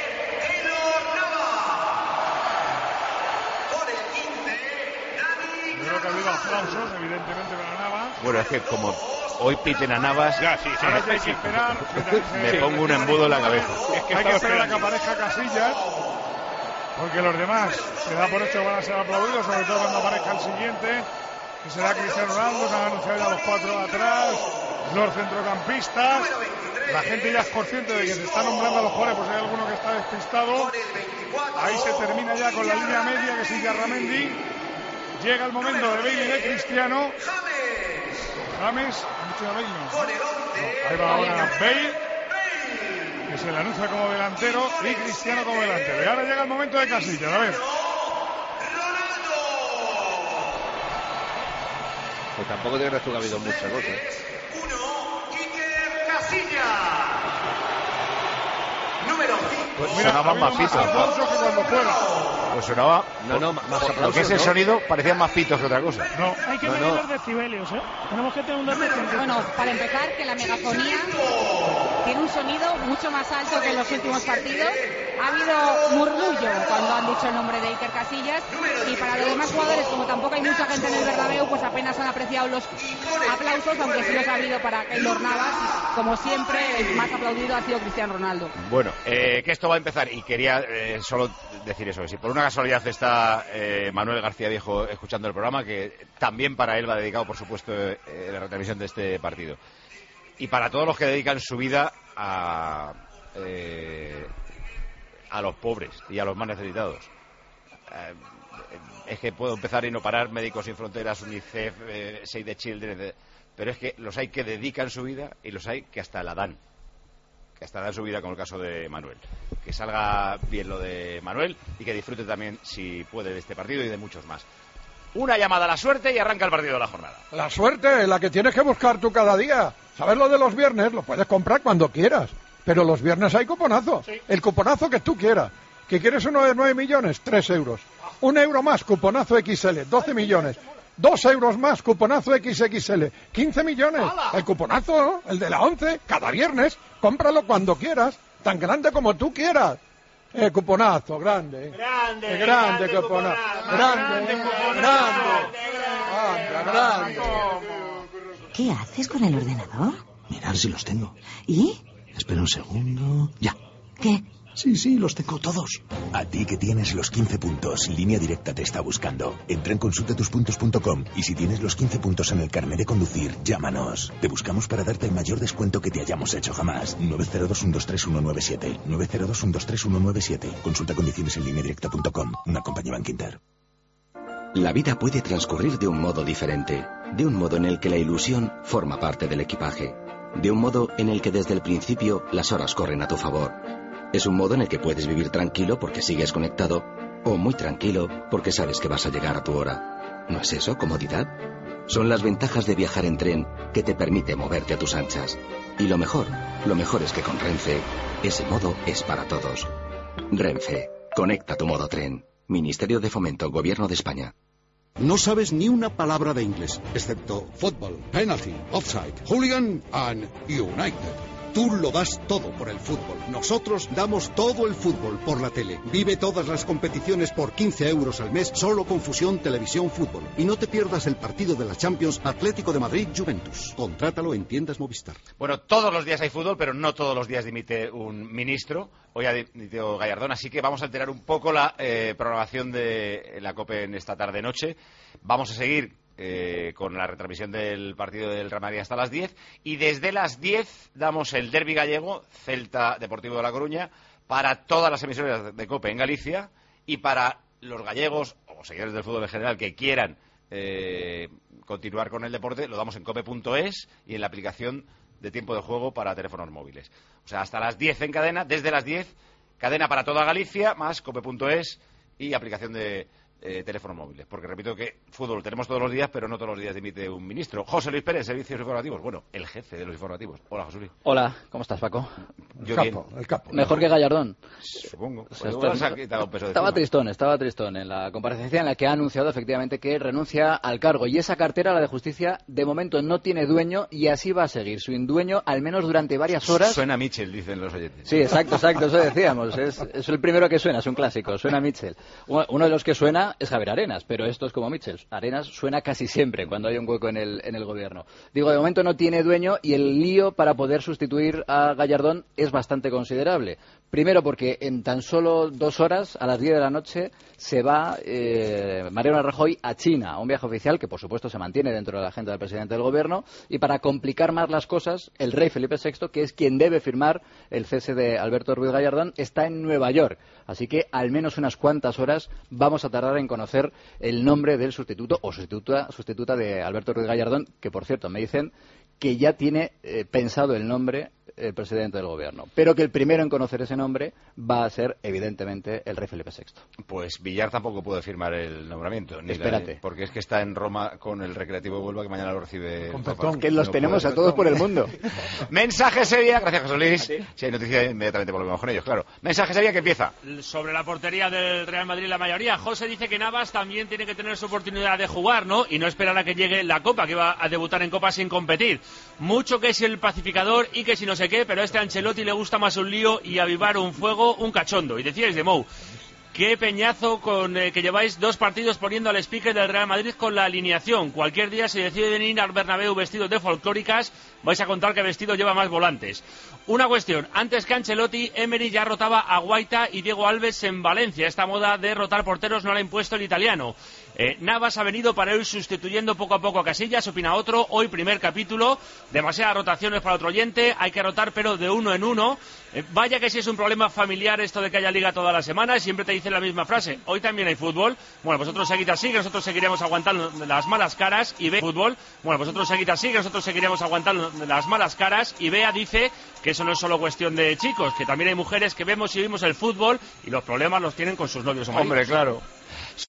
Yo creo que ha habido aplausos, evidentemente, para Navas. Bueno, es que como hoy piten a Navas, Ya, sí, sí, ahora sí, hay que esperar. me pongo un embudo en la cabeza. Es que hay que esperar a que aparezca Casillas, porque los demás se da por hecho que van a ser aplaudidos, sobre todo cuando aparezca el siguiente, que será Cristiano Ronaldo. Se han anunciado ya los cuatro de atrás, los centrocampistas. La gente ya es consciente de que se están nombrando a los jugadores, pues hay alguno que está despistado. Ahí se termina ya con la línea media, que es Yarramendi. Llega el momento de Bale y de Cristiano. James, mucho de Bale, no. No, ahí va ahora Bale, que se le anuncia como delantero, y Cristiano como delantero. Y ahora llega el momento de Casillas, a ver. Pues tampoco te creas tú que ha habido muchas cosas. Número cinco. Pues Mira, sonaban ha más habido pitos. aplausos que cuando fuera. Pues sonaba. No, no, más Lo que aplausos, es el ¿no? sonido, parecían más pitos que otra cosa. No. Hay que No, medir no. los decibelios, ¿eh? Tenemos que tener un decibelio. Bueno, para empezar, que la megafonía tiene un sonido mucho más alto que en los últimos partidos. Ha habido murmullo cuando han dicho el nombre de Iker Casillas, y para los demás jugadores, como tampoco hay mucha gente en el Bernabéu, pues apenas han apreciado los aplausos, aunque sí los ha habido para Keylor Navas. Como siempre, el más aplaudido ha sido Cristiano Ronaldo. Bueno, eh, que esto va a empezar y quería eh, solo decir eso, que si por una casualidad está eh, Manuel García Viejo escuchando el programa, que también para él va dedicado, por supuesto, eh, la retransmisión de este partido. Y para todos los que dedican su vida a, eh, a los pobres y a los más necesitados. Eh, es que puedo empezar y no parar, Médicos Sin Fronteras, UNICEF, eh, Save the Children, eh, pero es que los hay que dedican su vida y los hay que hasta la dan. Que hasta dan su vida, como el caso de Manuel. Que salga bien lo de Manuel y que disfrute también, si puede, de este partido y de muchos más. Una llamada a la suerte y arranca el partido de la jornada. La suerte, la que tienes que buscar tú cada día. ¿Sabes lo de los viernes? Lo puedes comprar cuando quieras. Pero los viernes hay cuponazo. Sí. El cuponazo que tú quieras. ¿Que quieres uno de nueve millones? tres euros. Un euro más, cuponazo equis ele, doce millones. Dos euros más, cuponazo equis equis ele, quince millones. El cuponazo, ¿no? El de la once, cada viernes. Cómpralo cuando quieras, tan grande como tú quieras. Eh, cuponazo, grande. Grande, eh, grande, grande cuponazo. Grande, grande, grande, grande. ¿Qué haces con el ordenador? Mirar si los tengo. ¿Y? Espera un segundo. Ya. ¿Qué? Sí, sí, los tengo todos. A ti que tienes los quince puntos, Línea Directa te está buscando. Entra en consulta tus puntos punto com y si tienes los quince puntos en el carnet de conducir, llámanos. Te buscamos para darte el mayor descuento que te hayamos hecho jamás. nueve cero dos uno dos tres uno nueve siete. nueve cero dos uno dos tres uno nueve siete. Consulta condiciones en línea directa punto com. Una compañía Bankinter. La vida puede transcurrir de un modo diferente. De un modo en el que la ilusión forma parte del equipaje. De un modo en el que desde el principio las horas corren a tu favor. Es un modo en el que puedes vivir tranquilo porque sigues conectado, o muy tranquilo porque sabes que vas a llegar a tu hora. ¿No es eso comodidad? Son las ventajas de viajar en tren que te permite moverte a tus anchas. Y lo mejor, lo mejor es que con Renfe, ese modo es para todos. Renfe, conecta tu modo tren. Ministerio de Fomento, Gobierno de España. No sabes ni una palabra de inglés, excepto fútbol, penalty, offside, hooligan and United. Tú lo das todo por el fútbol. Nosotros damos todo el fútbol por la tele. Vive todas las competiciones por quince euros al mes, solo con Fusión Televisión Fútbol. Y no te pierdas el partido de la Champions Atlético de Madrid-Juventus. Contrátalo en tiendas Movistar. Bueno, todos los días hay fútbol, pero no todos los días dimite un ministro. Hoy ha dimitido Gallardón, así que vamos a alterar un poco la eh, programación de la COPE en esta tarde-noche. Vamos a seguir Eh, con la retransmisión del partido del Real Madrid hasta las diez, y desde las diez damos el derbi gallego, Celta Deportivo de La Coruña, para todas las emisoras de COPE en Galicia, y para los gallegos o seguidores del fútbol en general que quieran eh, continuar con el deporte, lo damos en cope punto es y en la aplicación de tiempo de juego para teléfonos móviles. O sea, hasta las diez en cadena, desde las diez, cadena para toda Galicia, más cope punto es y aplicación de Eh, teléfonos móviles, porque repito que fútbol tenemos todos los días, pero no todos los días dimite un ministro. José Luis Pérez, Servicios Informativos, bueno, el jefe de los informativos. Hola, José Luis. Hola, ¿cómo estás, Paco? Yo capo, bien. El capo. Mejor que Gallardón. Supongo. O sea, Pues está, quitado un peso de estaba encima. tristón, estaba tristón en la comparecencia en la que ha anunciado efectivamente que renuncia al cargo, y esa cartera, la de Justicia, de momento no tiene dueño y así va a seguir sin dueño al menos durante varias horas. Suena Mitchell, dicen los oyentes. Sí, exacto, exacto, eso decíamos. Es, es el primero que suena, es un clásico, suena Mitchell. Uno de los que suena es Javier Arenas, pero esto es como Mitchell. Arenas suena casi siempre cuando hay un hueco en el, en el gobierno. Digo, de momento no tiene dueño y el lío para poder sustituir a Gallardón es bastante considerable. Primero porque en tan solo dos horas, a las diez de la noche, se va eh, Mariano Rajoy a China, a un viaje oficial que por supuesto se mantiene dentro de la agenda del presidente del gobierno, y para complicar más las cosas, el rey Felipe sexto, que es quien debe firmar el cese de Alberto Ruiz Gallardón, está en Nueva York. Así que al menos unas cuantas horas vamos a tardar en conocer el nombre del sustituto o sustituta, sustituta de Alberto Ruiz Gallardón, que por cierto me dicen que ya tiene eh, pensado el nombre el presidente del gobierno, pero que el primero en conocer ese nombre va a ser evidentemente el rey Felipe sexto. Pues Villar tampoco puede firmar el nombramiento, ni espérate, la, porque es que está en Roma con el Recreativo de Huelva, que mañana lo recibe. Que los no tenemos puede, a todos por el mundo. Mensaje Sevilla, gracias José Luis. ¿Sí? Si hay noticia inmediatamente volvemos con ellos, claro. Mensaje Sevilla, que empieza. Sobre la portería del Real Madrid, la mayoría. José dice que Navas también tiene que tener su oportunidad de jugar, ¿no? Y no esperar a que llegue la Copa, que va a debutar en Copa sin competir. Mucho que si el pacificador y que si no sé qué, pero este Ancelotti le gusta más un lío y avivar un fuego, un cachondo. Y decíais de Mou, qué peñazo con eh, que lleváis dos partidos poniendo al speaker del Real Madrid con la alineación. Cualquier día, si deciden ir al Bernabéu vestidos de folclóricas, vais a contar qué vestido lleva más volantes. Una cuestión, antes que Ancelotti, Emery ya rotaba a Guaita y Diego Alves en Valencia. Esta moda de rotar porteros no la ha impuesto el italiano. Eh, Navas ha venido para ir sustituyendo poco a poco a Casillas, opina otro. Hoy primer capítulo, demasiadas rotaciones para otro oyente, hay que rotar pero de uno en uno. Eh, vaya que si es un problema familiar esto de que haya liga toda la semana, y siempre te dicen la misma frase, hoy también hay fútbol. Bueno, vosotros seguid así, que nosotros seguiremos aguantando las malas caras y ve fútbol. Bueno, vosotros seguid así, que nosotros seguiremos aguantando las malas caras, y Bea dice que eso no es solo cuestión de chicos, que también hay mujeres que vemos y vimos el fútbol y los problemas los tienen con sus novios o maridos. Hombre, claro.